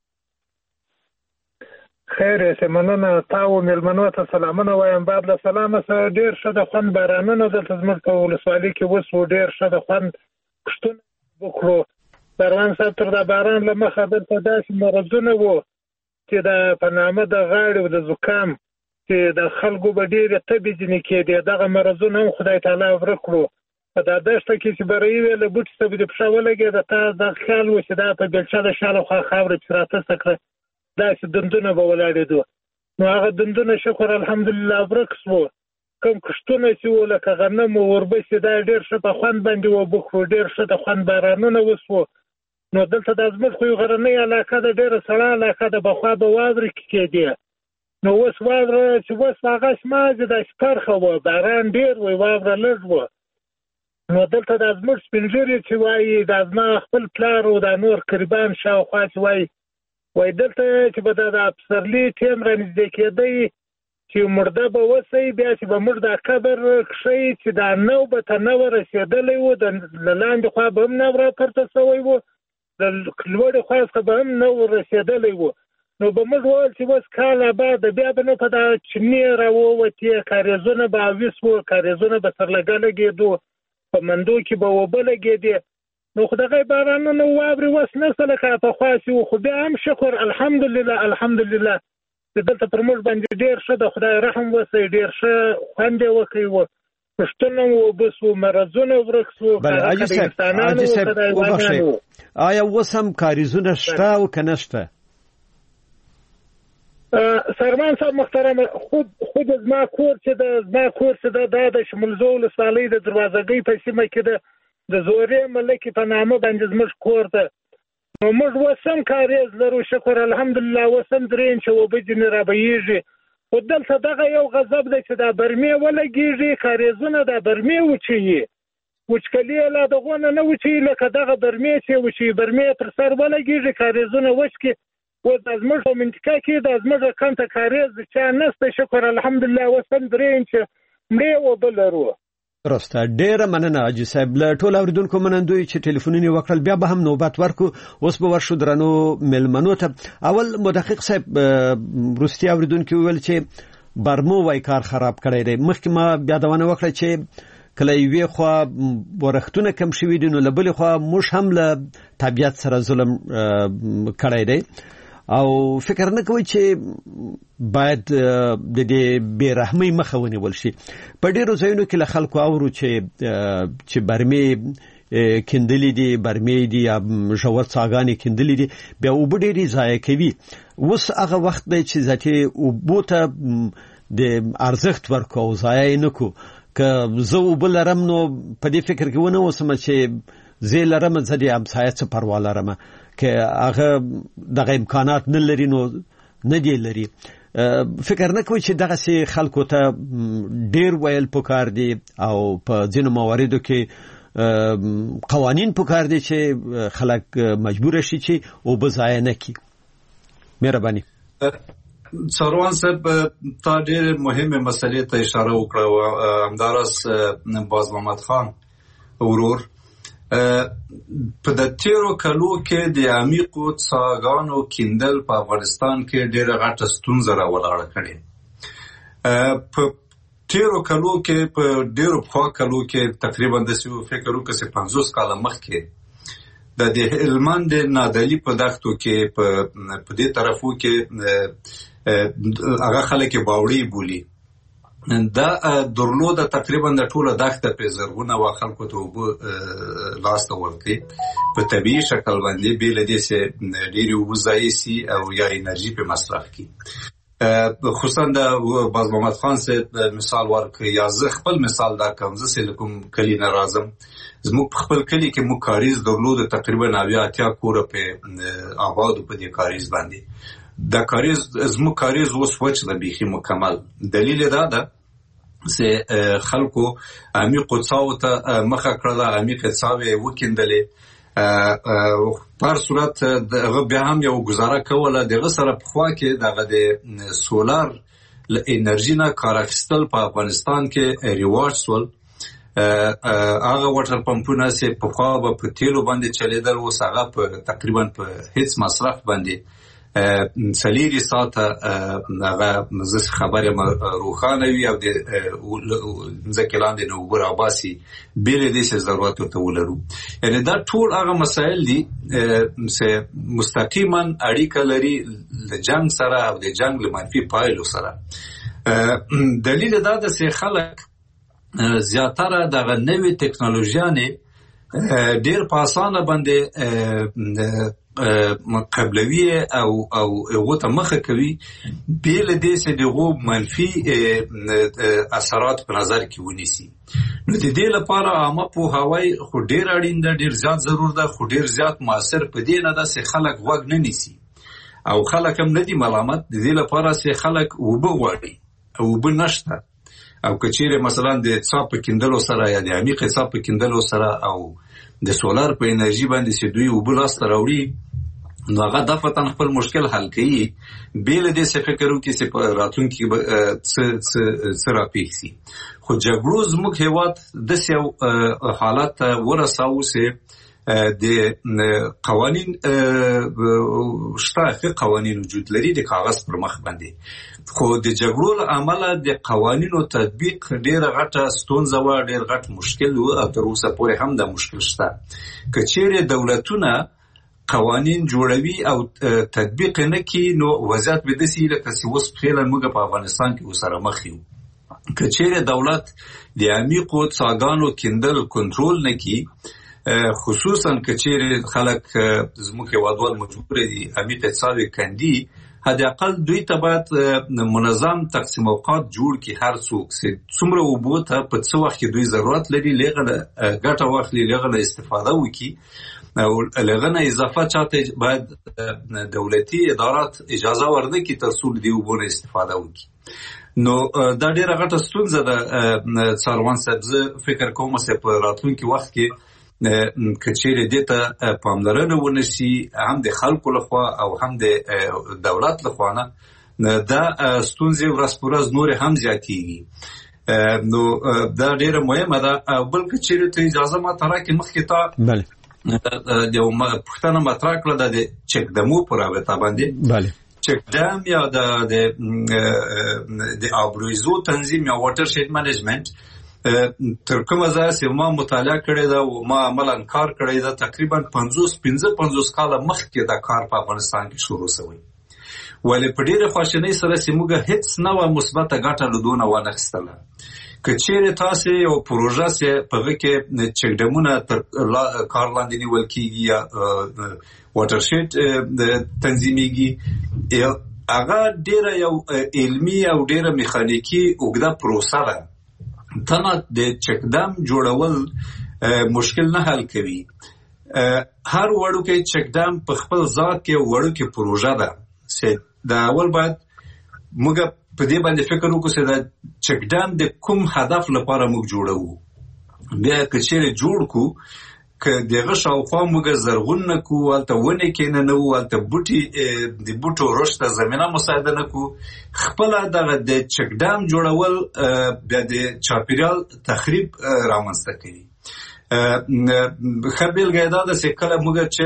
خیر یې مننه تاسو مېلمنو ته سلامونه وایم. بعد له سلامه سره ډېر ښه د خوند بارانونه دلته زموږ په ولسوالۍ کې وسو ډېر ښه د خوند کښتونه وکړو. سروان صاحب تر دا باران له مخه دلته داسې مرضونه وو چې د په نامه د غاړې او د زکام چې د خلکو به ډېرې تبې ځینې کېدې دغه مرضونه هم خدای تعالی ورک کړو. په دا دښته کې چې برایي وې له بوټي ته به د پښه ولګېده تا دا خیال و چې دا په بېلچه د شاله خوا خاوره چې راتسته کړه داسې دندونه به ولاړېدو. نو هغه دندونه شکر الحمدلله ورک شو. کوم کښتونه چې وو لکه غنم او وربسې دا ډېر ښه په خوند باندې وبخړو ډېر ښه د خوند بارانونه وسو. نو دلته د زموږ خو غرنۍ علاقه ده ډېره سړه علاقه ده بخوا به واورې کېدې نو اوس واوره چې اوس هغه شمازې داسې پرخه وه باران ډېر وی واوره لږ وه. نو دلته د زموږ سپین ږیري چې وایي دا زما خپل پلار او دا نور قریبان شاوخوا چې وایي وایي دلته چې به د پسرلي ټیم رانږدې کېدی چې مرده به وسی بیا چې به موږ دا قبر کښی چې دا نو به ته نه ورسېدلی و د لاندې خوا به هم نه راپورته شوی و د لوړې خوا څخه به هم نه ورسېدلی و. نو به موږ وویل چې اوس کال بعد بیا به نو په دا چینې راووتې کاریزونه به اویس وو کاریزونه به سرلګه لګېدو په مندو کې به اوبه لګېدې. نو خو دغه بارانونه واورې اوس نشته لکه پخوا چې وو خو بیا هم شکر الحمدلله الحمدلله چې دلته پر موږ باندې ډېر ښه د خدای رحم وسی ډېر ښه خوند یې وکړی و پښتونه وبس وو مرضونه ورک شو. بله حاجي صاحب حاجي صاحب وبخښئ آیا اوس هم کاریزونه شته او که نه شته؟ سرمان صاحب محترم خود خود زما کور چې د زما کور چې د دا د شمولزو ولسوالۍ د دروازګۍ په سیمه کې د د زورې ملکې په نامه باندې زموږ کور ده. نو موږ اوس هم کاریز لرو شکر الحمدلله اوس هم درې انچه اوبه ځینې رابهیږي. خو دلته دغه یو غضب دی چې دا برمې ولګېږي کاریزونه دا برمې وچوي وچکلي یې لا دغو نه نه وچوي لکه دغه برمې چې وچوي برمې پر سر ولګېږي کاریزونه وچکي. اوس د زموږ په منطقه کې د زموږ رقم ته کاریز چا نشته شکر الحمدلله اوس هم درې انچه مړې اوبه لرو. درسته ډېره مننه حاجي صاحب له ټولو اورېدونکو منندوی چې ټلیفونونه یې وکړل بیا به هم نوبت ورکړو. اوس به ورشو درنو مېلمنو ته. اول مدقق صاحب وروستي اورېدونکي وویل چې برمو وایي کار خراب کړی دی. مخکې ما یادونه وکړه چې کله یوې خوا ورښتونه کم شوي دي نو له بلې خوا موږ هم له طبیعت سره ظلم کړی دی او فکر نه کوي چې باید د دې بې رحمۍ مخه ونیول شي. په ډېرو ځایونو کې له خلکو اورو چې چې برمې کیندلې دي برمې دي یا ژور څاګانې کیندلې دي بیا اوبه ډېرې ضایع کوي. اوس هغه وخت دی چې ذاتي اوبو ته د ارزښت ورکړو او ضایع یې نه کړو. که زه اوبه لرم نو په دې فکر کې ونه اوسم چې زه لرم زه د همسایه څه پروا لرم که هغه دغه امکانات نه لري نو نه دی لري. فکر نه کوي چې دغه سي خلکو ته ډیر ویل پکار دي او په ځینو مواردو کې قوانین پکار دي چې خلک مجبور شي چې او بزای نه کی. مهرباني. سروان صاحب تا ډېر مهمه مسلې ته اشاره وکړه او همدارس باز محمد خان ورور په د تیرو کلو کې د عمیقو څاګانو کیندل په افغانستان کې ډېره غټه ستونزه راولاړه کړې. په تیرو کلو کې په ډېرو پخوا کلو کې تقریبا داسې فکر وکړه چې پنځوس کاله مخکې د دې هلمند د نادعلي په دښتو کې په دې طرفو کې هغه خلک باوړي بولي دا درلوده تقریبا د ټوله دښته په زرګونه وا خلکو ته وبو لاسته ورکړي په طبيعي شکل باندې بیل دي چې ډېری وځي سي او یا انرژي په مصرف کی. خصوصا د باز محمد خان سے مثال ورکړي یا زه خپل مثال دا کوم زه سلکم کلی ناراضم زموږ خپل کلی کې مو کاریز درلوده تقریبا اویا اتیا کوره په آباد په دې کاریز باندې دا کاریز زموږ کاریز اوس وچ د بیخي مکمل. دلیل دا ده چې خلکو عمیقو څاو ته مخه کړله عمیقې څاوې وکیندلې پر صورت دغه بیا هم یو گزاره کوله دغه سره پخوا کې دغه د سولار انرژي نه کار اخیستل په افغانستان کې رواج سول. هغه واټر پمپونه چې پخوا به په تیلو باندې چلیدل اوس هغه په تقریبا په هیڅ مصرف باندې سلیری ساته هغه زه خبره روخانه وي او د ځکلان د نوبر عباسي بیل دې څه ضرورت ته ولرو. یعنی دا ټول هغه مسائل دي چې مستقیما اړیکه لري د جنگ سره او د جنگ له منفي پایلو سره. دلیل دا ده چې خلک زیاتره دغه نوې ټکنالوژیانه ډېر په اسانه باندې قبلوي او او غوته مخه کوي بیل دې چې دغه منفي اثرات په نظر کې ونیسي. نو د دې لپاره عامه په هواي خو ډېر اړین ده ډېر زیات ضرور ده خو ډېر زیات موثر په دې نه ده چې خلک وګ نه نیسي او خلک هم نه دي ملامت د دې لپاره چې خلک وبو غواړي او وبو نشته او کچېره مثلا د څاپ کیندلو سره یا د عمیق څاپ کیندلو سره او د سولار په انرژي باندې چې دوی وبلاس تراوړي نو هغه د فتن خپل مشکل حل کوي بیل دې څه فکر وکړي چې په راتلونکي څه څه راپېښي. خو جګړو زموږ هېواد داسې حالت ورساوه چې د قوانین شته قوانین وجود لري د کاغذ پر مخ باندې خو د جګړو له امله د قوانینو تطبیق ډېر غټه ستونزه و ډېر غټ مشکل و او تر اوسه پورې هم د مشکل شته. که چیرې دولتونه قوانین جوړوي او تطبیق نه کوي نو وضعیت به داسې لکه چې اوس فعلا موږ په افغانستان کې ورسره مخ یو. که چیرې دولت د عمیقو څاګانو کیندل کنټرول نه کوي خصوصا که چیرې خلک زموږ هېوادوال مجبور دي عمیقې څاوې کندي حد اقل دوی ته باید منظم تقسیم اوقات جوړ کړي هر څوک چې څومره اوبو ته په څه وخت کې دوی ضرورت لري لږه ګټه واخلي لږه استفاده وکړي او لږه نه اضافه چاته باید دولتي ادارات اجازه ورنکړي تر څو دې اوبو نه استفاده وکړي. نو دا ډېره غټه ستونزه ده څاروان صاحب. زه فکر کوم چې په راتلونکي وخت کې کچېره دې ته پاملرنه ونشي هم د خلکو لخوا او هم د دولت لخوا نه دا ستونزې ورځ پر ورځ نور هم زیاتېږي. نو دا ډېره مهمه ده. بل کچېره ته اجازه ما ته راکړې مخکې ته بله یو پوښتنه مطرح کړه د چک دمو په رابطه باندې. بله چک دم یا د د آبرویزو تنظیم یا واټر شید منیجمنت تر کومه ځایه چې ما مطالعه کړې ده او ما عملاً کار کړی ده تقریبا پنځوس پنځه پنځوس کاله مخکې دا کار په افغانستان کې شروع شوی ولې په ډېرې خواشینۍ سره چې موږ هېڅ نوه مثبته ګټه له دونه وانخیستله. که چیرې تاسې یو پروژه چې په هغه کې چک ډمونه تر کار لاندې نیول کېږي یا واټر شید تنظیمیږي هغه ډېره یو علمي او ډېره میخانیکي اوږده پروسه ده. تنه د چک ډم جوړول مشکل نه حل کوي. هر وړوکی چک ډم په خپل ذات کې وړوکی پروژه ده چې د اول باید موږ په دې باندې فکر وکړو چې د چک ډم د کوم هدف لپاره موږ جوړو. بیا که چیرې جوړ کو که دغه شاوخوا موږ زرغون نه کو الته ونه کې نه نو الته بوټي د بوټو رشد زمينه مساعده نه کو خپل دغه د چکډام جوړول بیا د چاپیریال تخریب رامنځته کوي. خبل غیدا د سکله موږ چې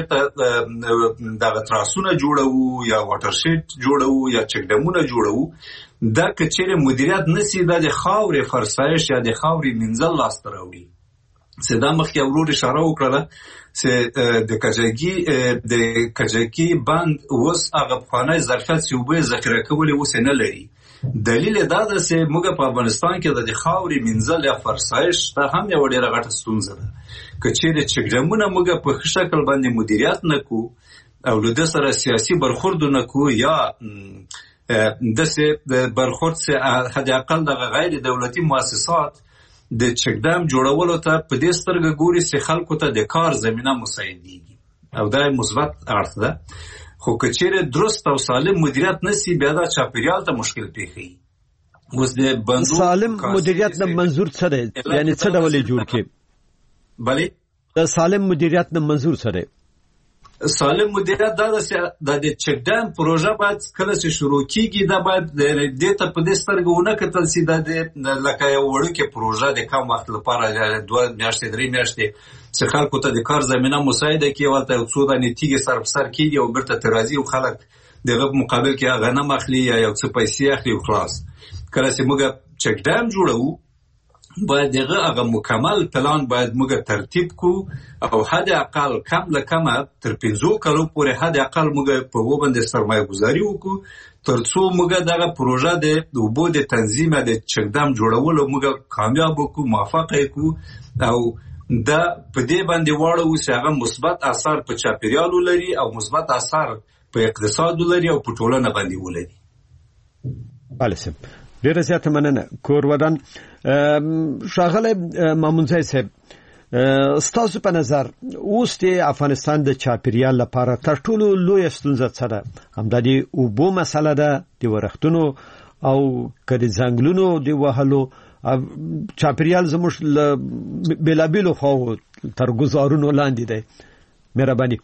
دغه تراسونه جوړو یا واټر شیډ جوړو یا چکډمونه جوړو دا کچېره مدیریت نسی د خاورې فرسایش یا د خاورې منزل لاس تراوړي. سدا مخکې اورور اشاره وکړه چې د کجاګي د کجاګي بند اوس هغه خانه ظرفیت سیوبه ذخیره کولې اوس نه لري. دلیل دا ده چې موږ په افغانستان کې د خاورې منزل یا فرسایش ته هم یو ډېر غټه ستونزه ده. کچېره چکډمونه موږ په شکل باندې مدیریت نکو او له دې سره سیاسي برخورد نکو یا دسه برخورد سه حد اقل د غیر دولتي مؤسسات د چکډام جوړولو ته په دې سترګه ګوري چې خلکو ته د کار زمينه مساعدېږي او دا مثبت اړخ ده. خو کچېره درست او سالم مدیریت نسی بیا دا چاپیریال ته مشکل پیښي. اوس د بندو سالم مدیریت نه منظور څه دی؟ یعنی څه ډول جوړ کې؟ بله د سالم مدیریت نه منظور څه دی؟ سالم مدیریت دا د چکډام پروژه باید کله چې شروع کیږي دا باید د ته په دې سترګه ونه کتل سي د لکه یو وړوکې پروژه د کم وخت لپاره دوه میاشتې درې میاشتې چې خلکو ته د کار زمينه مساعده کوي ولته څو د نتیجې سر په سر کیږي او برته ترازی او خلک دغه مقابل کې غنم اخلي یا یو څه پیسې اخلي او خلاص. کله چې موږ چکډام جوړو باید دغه هغه مکمل پلان باید موږ ترتیب کو او حد اقل کم لکمه تر پنځو کلو پورې حد اقل موږ په وبند سرمایه گذاري وکړو ترڅو موږ دغه پروژه د اوبو د تنظیم د چکډام جوړولو موږ کامیاب وکړو موفق وکړو او دا په دې باندې واړو چې هغه مثبت اثر په چاپیریال لري او مثبت اثر په اقتصاد لري او په ټولنه باندې ولري. بله سم ډیره زیاته مننه. کور ودان شاغله مامونځي صاحب ستاسو په نظر اوس د افغانستان د چاپیریال لپاره تر ټولو لوی ستونزه څه ده؟ همدادي اوبو مسله ده د ورښتونو او کدي ځنګلونو د وهلو چاپیریال زموږ بلابلو خو تر گزارونو لاندې ده. مهرباني.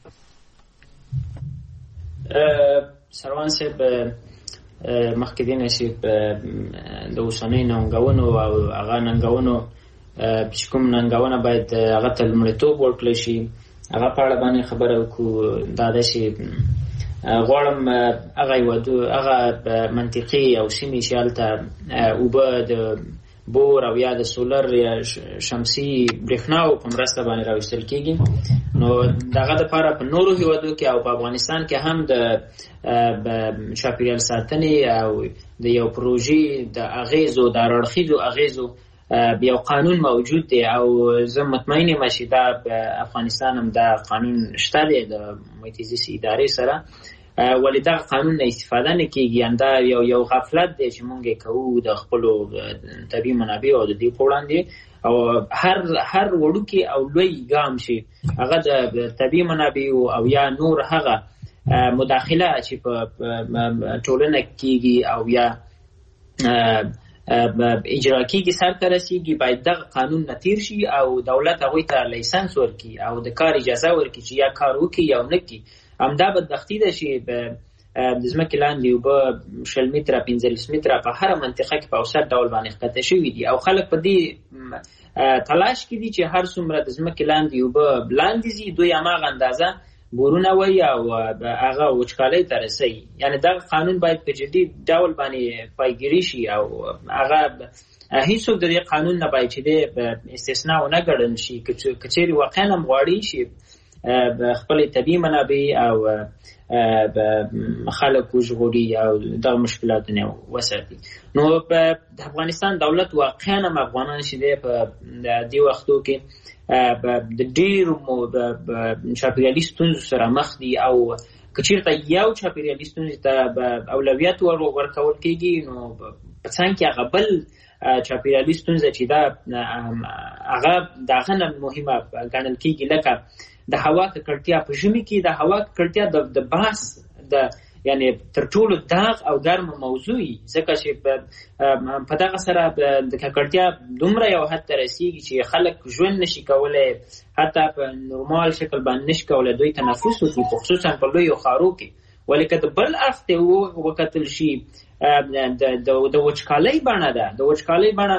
سروان صاحب مخکې دینه چې د اوسنۍ ننګونو او هغه ننګونو چې کوم ننګونه باید هغه ته لومړیتوب ورکړل شي هغه په اړه باندې خبره وکړو. دا د شي غواړم هغه ودو هغه منطقي او سیمې چې هلته اوبه د بور او یا د سولر یا شمسي برېښنا په مرسته باندې راوستل کېږي نو دغه لپاره په نورو هیوادو کې او په افغانستان کې هم د چاپیریال ساتنې او د یو پروژې د اغیزو د اړخیزو اغیزو یو قانون موجود دی او زه مطمئن یم چې دا افغانستان هم دا قانون شته دی د محیط زیست ادارې سره ولې دا قانون نه استفاده نه کیږي. انده یو یو غفلت دی چې مونږ کوو د خپل طبیعي منابع او د دې په وړاندې او هر هر وړوکی او لوی ګام شي هغه د طبیعي منابع او یا نور هغه مداخله چې په ټولنه کیږي او یا اجرا کیږي سر ته رسیږي باید دغه قانون نه تیر شي او دولت هغوی ته لایسنس ورکړي او د کار اجازه ورکړي چې یا کار وکړي یا نه کړي. همدا بدبختي ده چې د ځمکې لاندې اوبه شل متره پنځلس متره په هره منطقه کې په اوسط ډول باندې ښکته شوي دي او خلک په دې تلاش کې دي چې هر څومره د ځمکې لاندې اوبه لاندې ځي دوی هماغه اندازه بورونه وایي او هغه وچکالۍ ته رسوي. یعنې دغه قانون باید په جدي ډول باندې پایګیري شي او هغه هیڅوک د دې قانون نه باید چې د استثنا ونه ګڼل شي که چیرې واقعا هم غواړي چې خپل طبیعي منابع او خلک وژغوري او دغه مشکلاتونه وساتي. نو په افغانستان دولت واقعا هم افغانان چې دی په دې وختو کې د ډېرو چاپیریالي ستونزو سره مخ دي او که چېرته یو چاپیریالي ستونزې ته اولویت ورکول کېږي نو په څنګ کې هغه بل چاپیریالي ستونزه چې دا هغه د هغه نه مهمه ګڼل کېږي لکه د هوا ککړتیا. په ژمي کې د هوا ککړتیا د بحث د یعنی تر ټولو داغ او ګرم موضوع ځکه چې په دغه سره د ککړتیا دومره یو حد ته رسیږي چې خلک ژوند نشي کولی، حتی په نورمال شکل باندې نشي کولی دوی تنفس وکړي، په خصوصا په لویو ښارو کې. ولې که د بل اړخ ته وکتل شي د وچکالۍ بڼه ده، د وچکالۍ بڼه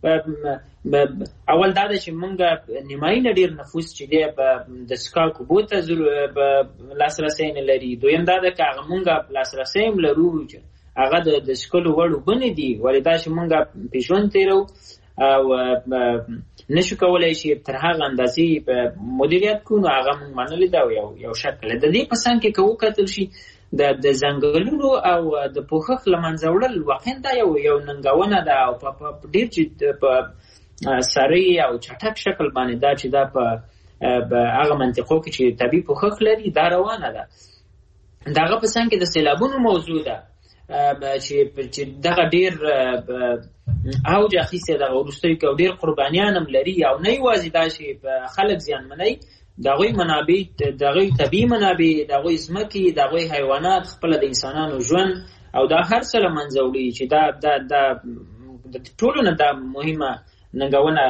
اول دا ده چې موږ نیمایي نه ډېر نفوس چې دی د څښاک اوبو ته لاسرسی نه لري. دویم دا ده که هغه موږ لاسرسی هم لرو چې هغه د څښلو وړ اوبه نه دي، ولې دا چې موږ پې ژوند تېرو او نشو کولی چې تر هغه اندازې مدیریت کړو، نو هغه موږ منلې ده او یو شکل د دې په څنګ کې که وکتل شي د د ځنګلونو او د پوښښ له منځه وړل واقعا دا یو یو ننګونه ده او په ډېر چې په سریع او چټک شکل باندې دا چې دا په هغه منطقو کې چې طبیعي پوښښ لري دا روانه ده. د هغه په څنګ کې د سیلابونو موضوع ده چې دغه ډېر اوج اخیستی دغه وروستیو کې او ډېر قربانیان هم لري، او نه یوازې دا چې خلک زیانمنوي، د هغوی منابع، د هغوی طبیعي منابع، د هغوی ځمکې، د هغوی حیوانات، خپله د انسانانو ژوند او دا هر څه له منځه وړي چې دا دا دا د ټولو نه دا مهمه ننګونه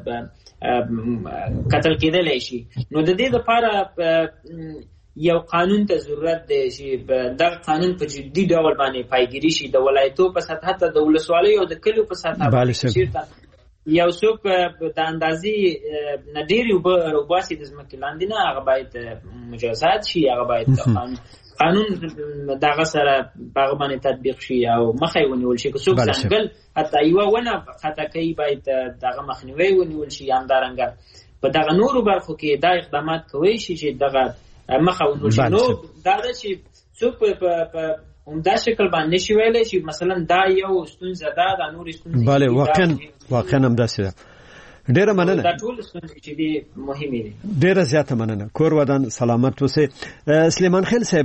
کتل کېدلی شي. نو د دې لپاره یو قانون ته ضرورت دی چې دغه قانون په جدي ډول باندې پایګیري شي، د ولایتو په سطح، حتی د ولسوالیو او د کلیو په سطح باندې یو څوک د اندازې نه ډېرې اوبه راوباسي د ځمکې لاندې نه، هغه باید مجازات شي، هغه باید قانون دغه سره په هغه باندې تطبیق شي او مخه یې ونیول شي. که څوک ځنګل حتی یوه ونه قطع کوي باید دغه مخنیوی ونیول شي. همدارنګه په دغه نورو برخو کې دا اقدامات کولی شي چې دغه مخه ونیول شي. نو دا ده چې څوک په همدا شکل باندې نشي ویلی چې مثلا دا یو ستونزه ده، دا نورې ستونزې بله واقعا واقعا همداسې ده. ډیره مننه. دا ټول ستونزې چې دي مهمې دي. ډیره زیاته مننه. کور ودان سلامت اوسئ. سلیمان خیل صاحب،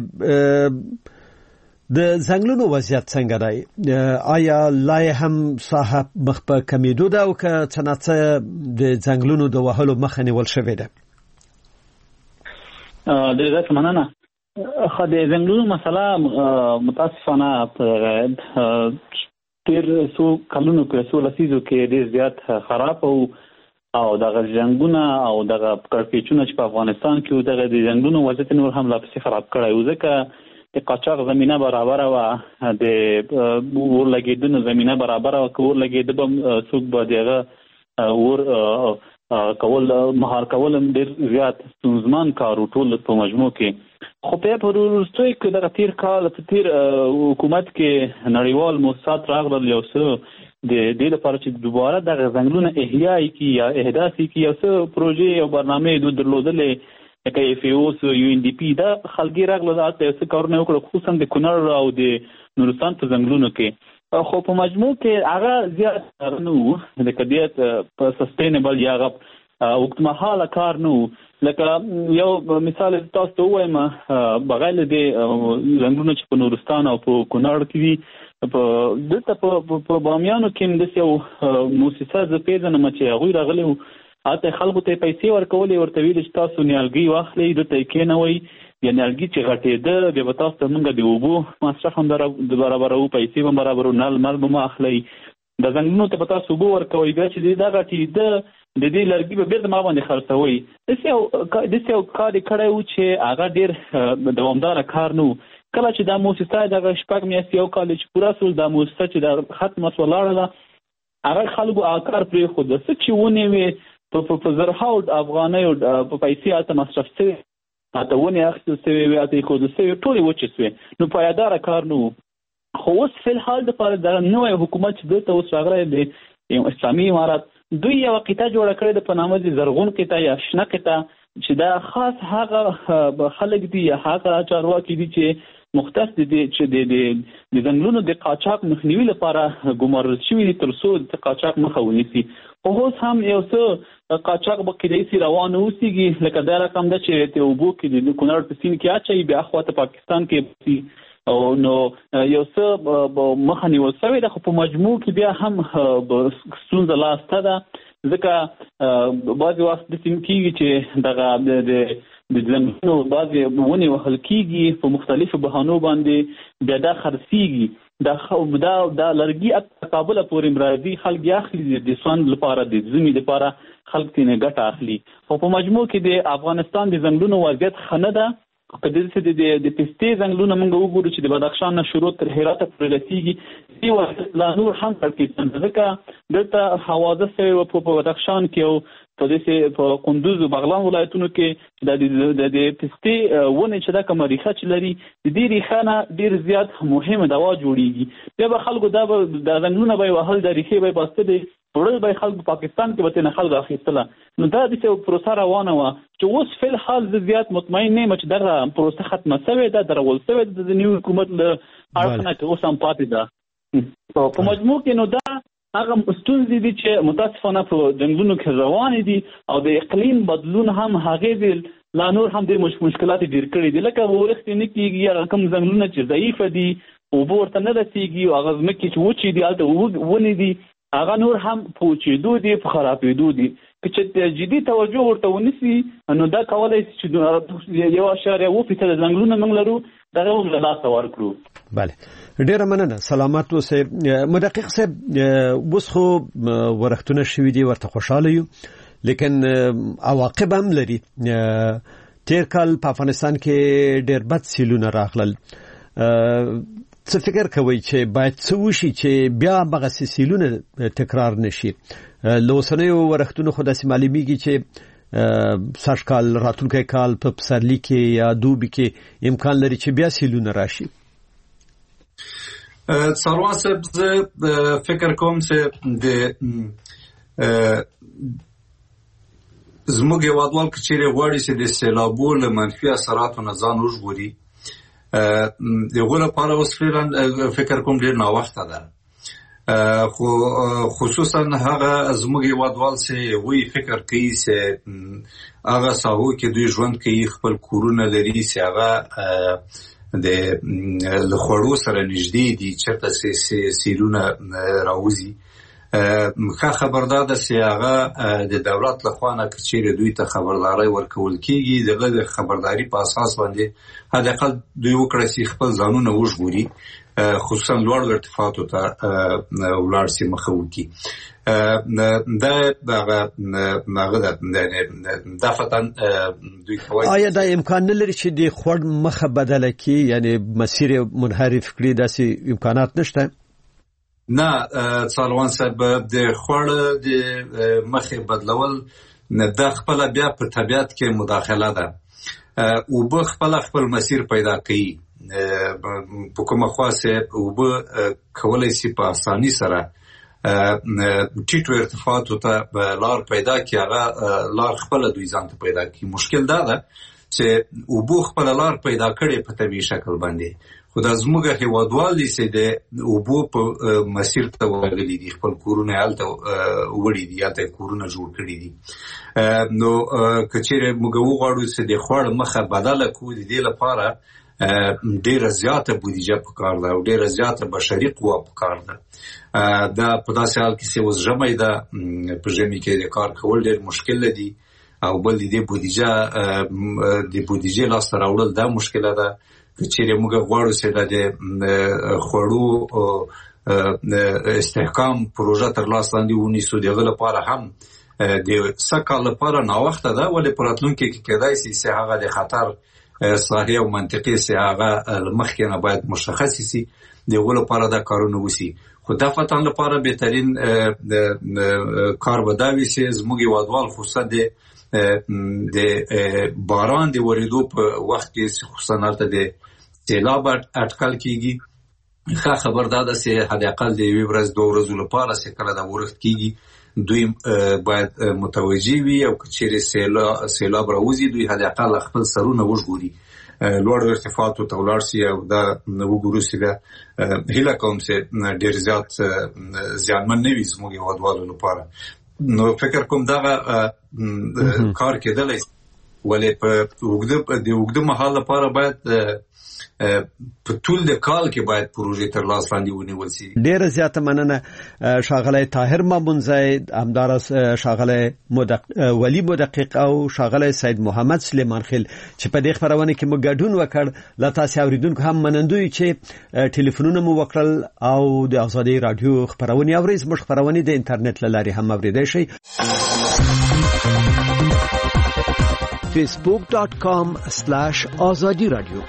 د ځنګلونو وضعیت څنګه دی؟ آیا لا هم ساحه مخ په کمیدو ده او که څه ناڅه د ځنګلونو د وهلو مخه نیول شوې ده؟ ډیره زیاته مننه. خو د ځنګلونو مسله متاسفانه په تیر څو کلونو کې، څو لسیزو کې ډېر زیات خراب او او دغه جنګونه او دغه کړکېچونه چې په افغانستان کې وو، دغه د ځنګلونو وضعیت نور هم لا پسې خراب کړی و، ځکه د قاچاق زمینه برابره وه، د اور لګېدنو زمینه برابره وه. که اور لګېده به څوک به د هغه اور کول مهار کول هم ډېر زیات ستونزمن کار و ټول په مجموع کې. خو په وروستیو کې دغه تیر کال په تیر حکومت کې نړیوال موسسات راغلل یو څه د دې لپاره چې دوباره دغه ځنګلونه احیا کړي یا احداث کړي، یو څه پروژې او برنامې دوی درلودلې لکه اف ای اوس، یو ان ډي پي، دا خلګي راغلل هلته یو څه کارونه وکړل، خصوصا د کونړ او د نورستان په ځنګلونو کې. خو په مجموع کې هغه زیات نه وو، لکه دیت په سسټینبل یا هغه اوږدمهاله کار نه وو. لکه یو مثال تاسو ته ووایم، بغیر د ځنګلونو چې په نورستان او په کونړ کې دي، دلته په بامیانو کې هم داسې یو موسسه زه پېژنم چې هغوی راغلي وو، هلته خلکو ته یې پیسې ورکولې، ورته ویل چې تاسو نیالګي واخلئ، دلته یې کېنوئ، یا نیالګي چې غټېده بیا به تاسو ته موږ د اوبو مصرف هم برابروو، پیسې به برابروو، نل مل به مو اخلئ، د ځنګلونو ته به تاسو اوبه ورکوئ، بیا چې دا غټېده د دې لرګي به بېرته ما باندې خرڅوئ. داسې یو داسې یو کار یې کړی و چې هغه ډېر دوامداره کار نه و. کله چې دا موسسه دغه شپږ میاشتې یو کال چې پوره شول، دا موسسه چې دا ختمه شوه ولاړه ده، هغه خلکو هغه کار پرېښود. څه چې ونې وې په زرهاو افغانیو په پیسې هلته مصرف شوې، هلته ونې اخیستل شوې وې، هلته ایښودل شوې، ټولې وچې شوې، نو پایداره کار نه و. خو اوس فلحال دپاره دغه نوی حکومت چې دلته اوس راغلی دی، اسلامي امارات، دوی یوه قطعه جوړه کړې ده په نامه د زرغون قطعه یا شنه قطعه، چې دا خاص هغه خلک دي یا هغه چارواکي دي چې مختص دي چې د ځنګلونو د قاچاق مخنیوي لپاره ګمارل شوي دي تر څو د قاچاق مخه ونیسي. خو اوس هم یو څه قاچاق به کیدای شي روان اوسېږي، لکه دا رقم ده چې د اوبو کې د کونړ په سیند کې اچوي، بیا خواته پاکستان کې او نو یو څه مخه نیول شوې ده. خو په مجموع کې بیا هم ستونزه لاسته ده، ځکه بعضې وخت داسې کېږي چې دغه د د ځنګلونو بعضې ونې وهل کېږي په مختلفو بهانو باندې بیا دا خرڅېږي. دا دا دا لرګي کابل پورې راځي، خلک یې اخلي د سوند لپاره، د ژمي لپاره خلک ترې ګټه اخلي. خو په مجموع کې د افغانستان د ځنګلونو وضعیت ښه نه ده. که دلته د د پستې ځنګلونه موږ وګورو چې د بدخشان نه شروع تر هراته پورې رسېږي، دې وضعیت لا نور هم کړکېچن ده، ځکه دلته حوادث شوی وه په بدخشان کې او په داسې په کندوز او بغلان ولایتونو کې د د پستې ونې چې دا کومه ریښه چې لري، د دې ریښه نه ډېر زیات مهمه دوا جوړېږي. بیا به خلکو دا به دا ځنګلونه به یې وهل، دا ریښې به یې بستلې، وړل به یې خلکو پاکستان کې به ترېنه خلکو اخیستله. نو دا داسې پروسه روانه وه چې اوس فی الحال زه زیات مطمئن نه یم چې دغه پروسه ختمه شوې ده، درول شوې ده د نوي حکومت له اړخ نه، چې اوس هم پاتې ده. په مجموع کې نو دا هغه ستونزې دي چې متاسفانه په جنګونو کې روانې دي، او د اقلیم بدلون هم هغې لا نور هم ډېر مشکلات ډېر کړي دي. لکه ورښتې نه کېږي، هغه کوم ځنګلونه چې ضعیفه دي، اوبه ورته نه رسېږي، او هغه ځمکې چې وچې دي هلته ونې دي هغه نور هم په وچېدو دي، په خرابېدو دي. که چې جدي توجه ورته ونیسي نو دا کولی شي چې یو اشاریه اووه فیصده ځنګلونه موږ لرو دغه موږ له لاسه ورکړو. بله، ډېره مننه. سلامت اوسئ. مدقق صاحب، اوس خو ورښتونه شوي دي، ورته خوشحاله یو، لیکن عواقب هم لري. تیر کال په افغانستان کې ډېر بد سیلونه راغلل. څه فکر کوئ چې باید څه وشي چې بیا بغسې سیلونه تکرار نشي؟ له اوسنیو ورښتونو خو داسې معلومیږي چې سږ کال راتلونکی کال په پسرلي کې یا دوبي کې امکان لري چې بیا سیلونه راشي. سروان صاحب، زه فکر کوم چې د زموږ هېوادوال که چیرې غواړي چې د سیلابو له منفي اثراتو نه ځان وژغوري، د هغو لپاره اوس فعلا فکر کوم ډېر ناوخته ده. خو خصوصا هغه زموږ هېوادوال چې هغوی فکر کوي چې هغه ساحو کې دوی ژوند کوي، خپل کورونه لري، چې هغه د له خوړو سره نږدې دي، چېرته چې سیلونه راوځي. ښه خبردار ده چې هغه د دولت لخوا نه که چیرې دوی ته خبرداری ورکول کېږي، دغه د خبرداري په اساس باندې حداقل دوی وکړی چې خپل ځانونه وژغوري، خصوصا لوړو ارتفاعاتو ته ولاړ شي، مخه وکړي. دا هغه دا فتن دوی کوي. آیا دا امکان نه لري چې د خوړ مخه بدله کړي، یعنی مسیر منحرف کړي؟ داسې امکانات نشته؟ نه څاروان صاحب، د خوړ د مخې بدلول دا خپله بیا په طبیعت کې مداخله ده. اوبه خپله خپل مسیر پیدا کوي، په کومه خوا چې اوبه کولی شي په اساني سره ټیټو ارتفاعاتو ته لار پیدا کړي، هغه لار خپله دوی ځان ته پیدا کړي. مشکل دا ده چې اوبو خپله لار پیدا کړې په طبیعي شکل باندې، خو دا زموږ هېوادوال دي چې د اوبو په مسیر ته ورغلي دي، خپل کورونه یې هلته وړي دي، هلته یې کورونه جوړ کړي دي. نو که چیرې موږ وغواړو چې د خوړ مخه بدله کړو، د دې لپاره ډېره زیاته بودیجه پکار ده او ډېره زیاته بشري قوه پکار ده. دا په داسې حال کې چې اوس ژمی ده، په ژمي کې د کار کول ډېر مشکل دي، او بل د دې بودیجه د بودیجې لاسته راوړل دا مشکله ده. که چیرې موږ غواړو چې د خوړو استحکام پروژه تر لاس لاندې ونیسو، د هغه لپاره هم د سږ کال لپاره ناوخته ده، ولې په راتلونکي کې کېدای شي چې هغه د خطر صحیح او منطقي چې هغه مخکې نه باید مشخص شي، د هغو لپاره دا کارونه وشي. خو د فتن لپاره بهترین کار به دا وي چې زموږ هېوادوال خصوصا د د باران د ورېدو په وخت کې خصوصا هلته د سیلاب اټکل کېږي. ښه خبر دا ده چې حداقل د یوې ورځ دوه ورځو لپاره چې کله دا ورښت کېږي دوی باید متوجه وي، او که چیرې سیلاب راوځي دوی حداقل خپل سرونه وژغوري، لوړو ارتفاعاتو ته ولاړ شي، او دا وګورو چې دا هیله کوم چې ډېر زیات زیانمن نه وي زموږ هېوادوالو لپاره. نو فکر کوم دغه کار کېدلی ولې په وګړه د وګړه مهال لپاره باید په ټول د کال کې باید پروژې تر لاس لاندې ونیول شي. ډېر زیاته مننه شاغله طاهر مامونزی، همدارس شاغله مدق... ولی مدقق او شاغله سید محمد سلیمان خیل چې په دې خبرونه کې موږ ګډون وکړ. لا تاسو اوریدونکو هم منندوی چې ټلیفونونه مو وکړل او د آزادي رادیو خبرونه اورئ. زموږ خبرونه د انټرنیټ لاري هم اوریدئ شئ. facebook dot com slash azadi radio.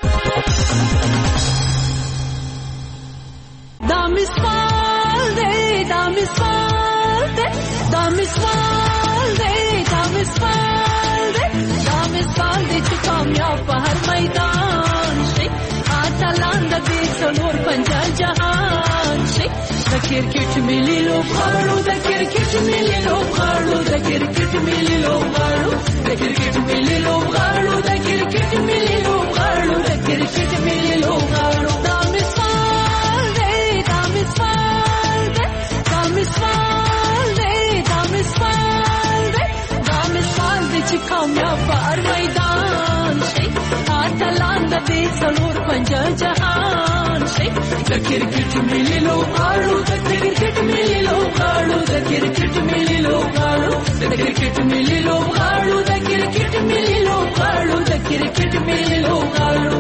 Da misal de, da misal de, da misal de, da misal de, da misal de che kamyab har maidan se ataland de solor panja jahan se. Da cricket mili lo khadu, da cricket mili lo khadu, da cricket mili lo khadu, da cricket mili lo khadu, da cricket mili lo khadu, da cricket mili lo khadu. Da misal de, da misal de, da misal de, da misal de, da misal de che kamyab har maidan se ataland de solor panja jahan se. Da cricket mili lo khadu, da cricket mili lo khadu, da cricket mili lo khadu, da cricket mili lo khadu, da cricket mili lo khadu, da cricket mili lo khadu.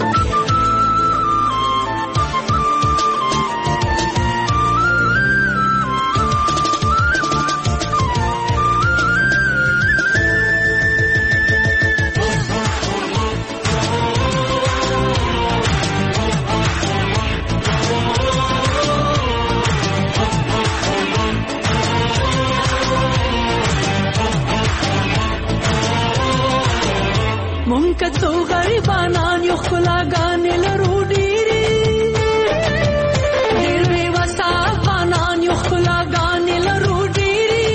کتو غریبانان یو خلاګانې لرو ډېرې ډېر بې وسه افغانان یو خلاګانې لرو ډېرې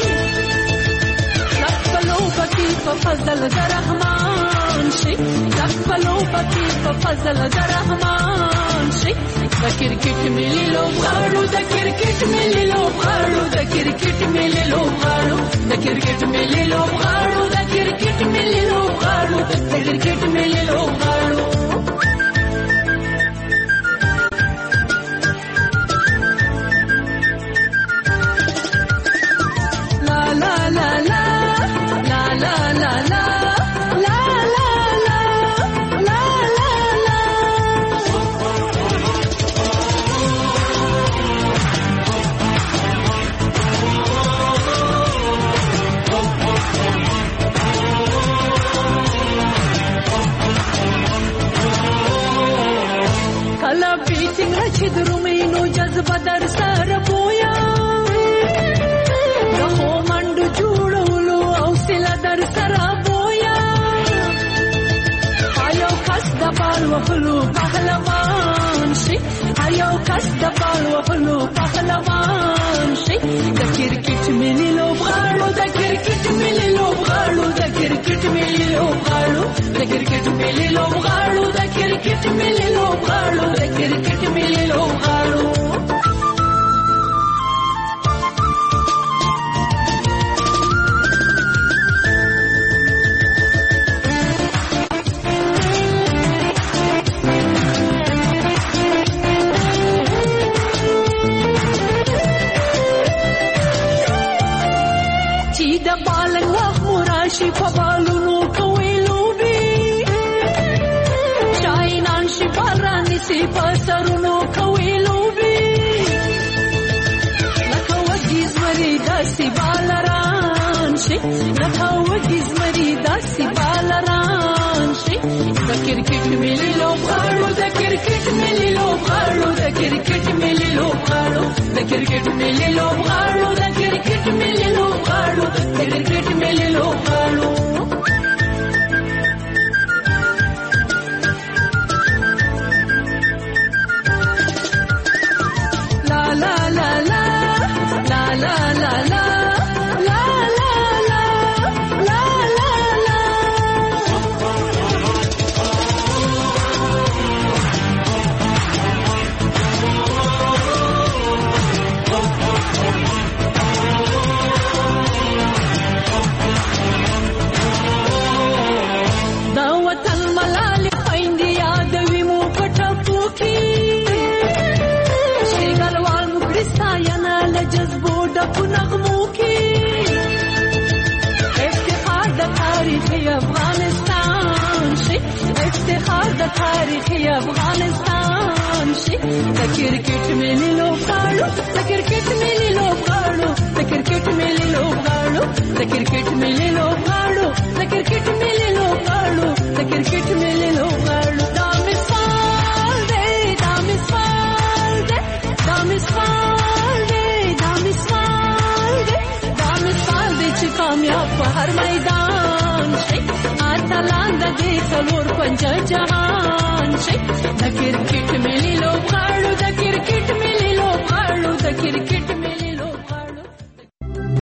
لک په لوبه کې په فضل د رحمان شي لک په لوبه کې په فضل د رحمان شي. د کرکټ ملي لوبغاړو د کرکټ ملي لوبغاړو د کرکټ ملي لوبغاړو د کرکټ ملي لوبغاړو د کرکټ ملي لوبغاړو د کرکټ ملي لوبغاړو. لا لا لا لا لا لا لا لا چې درومینو جذبه در سره بویا د خو منډو جوړولو او سله در سره بویا هایو کس د بال وهلو پهلوان شي هایو کس د بال وهلو پهلوان شي. د کرکټ ملي لوبغاړو د کرکټ ملي لوبغاړو د کرکټ ملي لوبغاړو د کرکټ ملي لوبغاړو د کرکټ ملي لوبغاړو د کرکټ ملي لوبغاړو. چې د بالنګ وخت مراشي په بالونو کوي لوبي شاینان شي باراني سي په سرونو کوي لوبي لکه وګیز مری داسي بالران شي لکه وګیز مری داسي بالران شي. د کرکټ ملي لوبغاړو د کرکټ ملي لوبغاړو د کرکټ ملي لوبغاړو د کرکټ ملي لوبغاړو د کرکټ ملي لوبغاړو د کرکټ ملي لوبغاړو. لا لا لا لا لا لا لا لا نغمو کې افتخار د تاریخي افغانستان شي افتخار د تاریخي افغانستان شي د کرکټ ملي لوبغاړو د کرکټ ملي لوبغاړو د کرکټ ملي لوبغاړو د کرکټ ملي لوبغاړو د کرکټ ملي لوبغاړو د کرکټ ملي لوبغاړو دا مثال دی دا مثال دی دا مثال دی دا مثال دی دا مثال دی چې کامیاب په هر میدان شي اتلان د دې څلور پنځه جهان شي د کرکټ ملي لوبغاړو د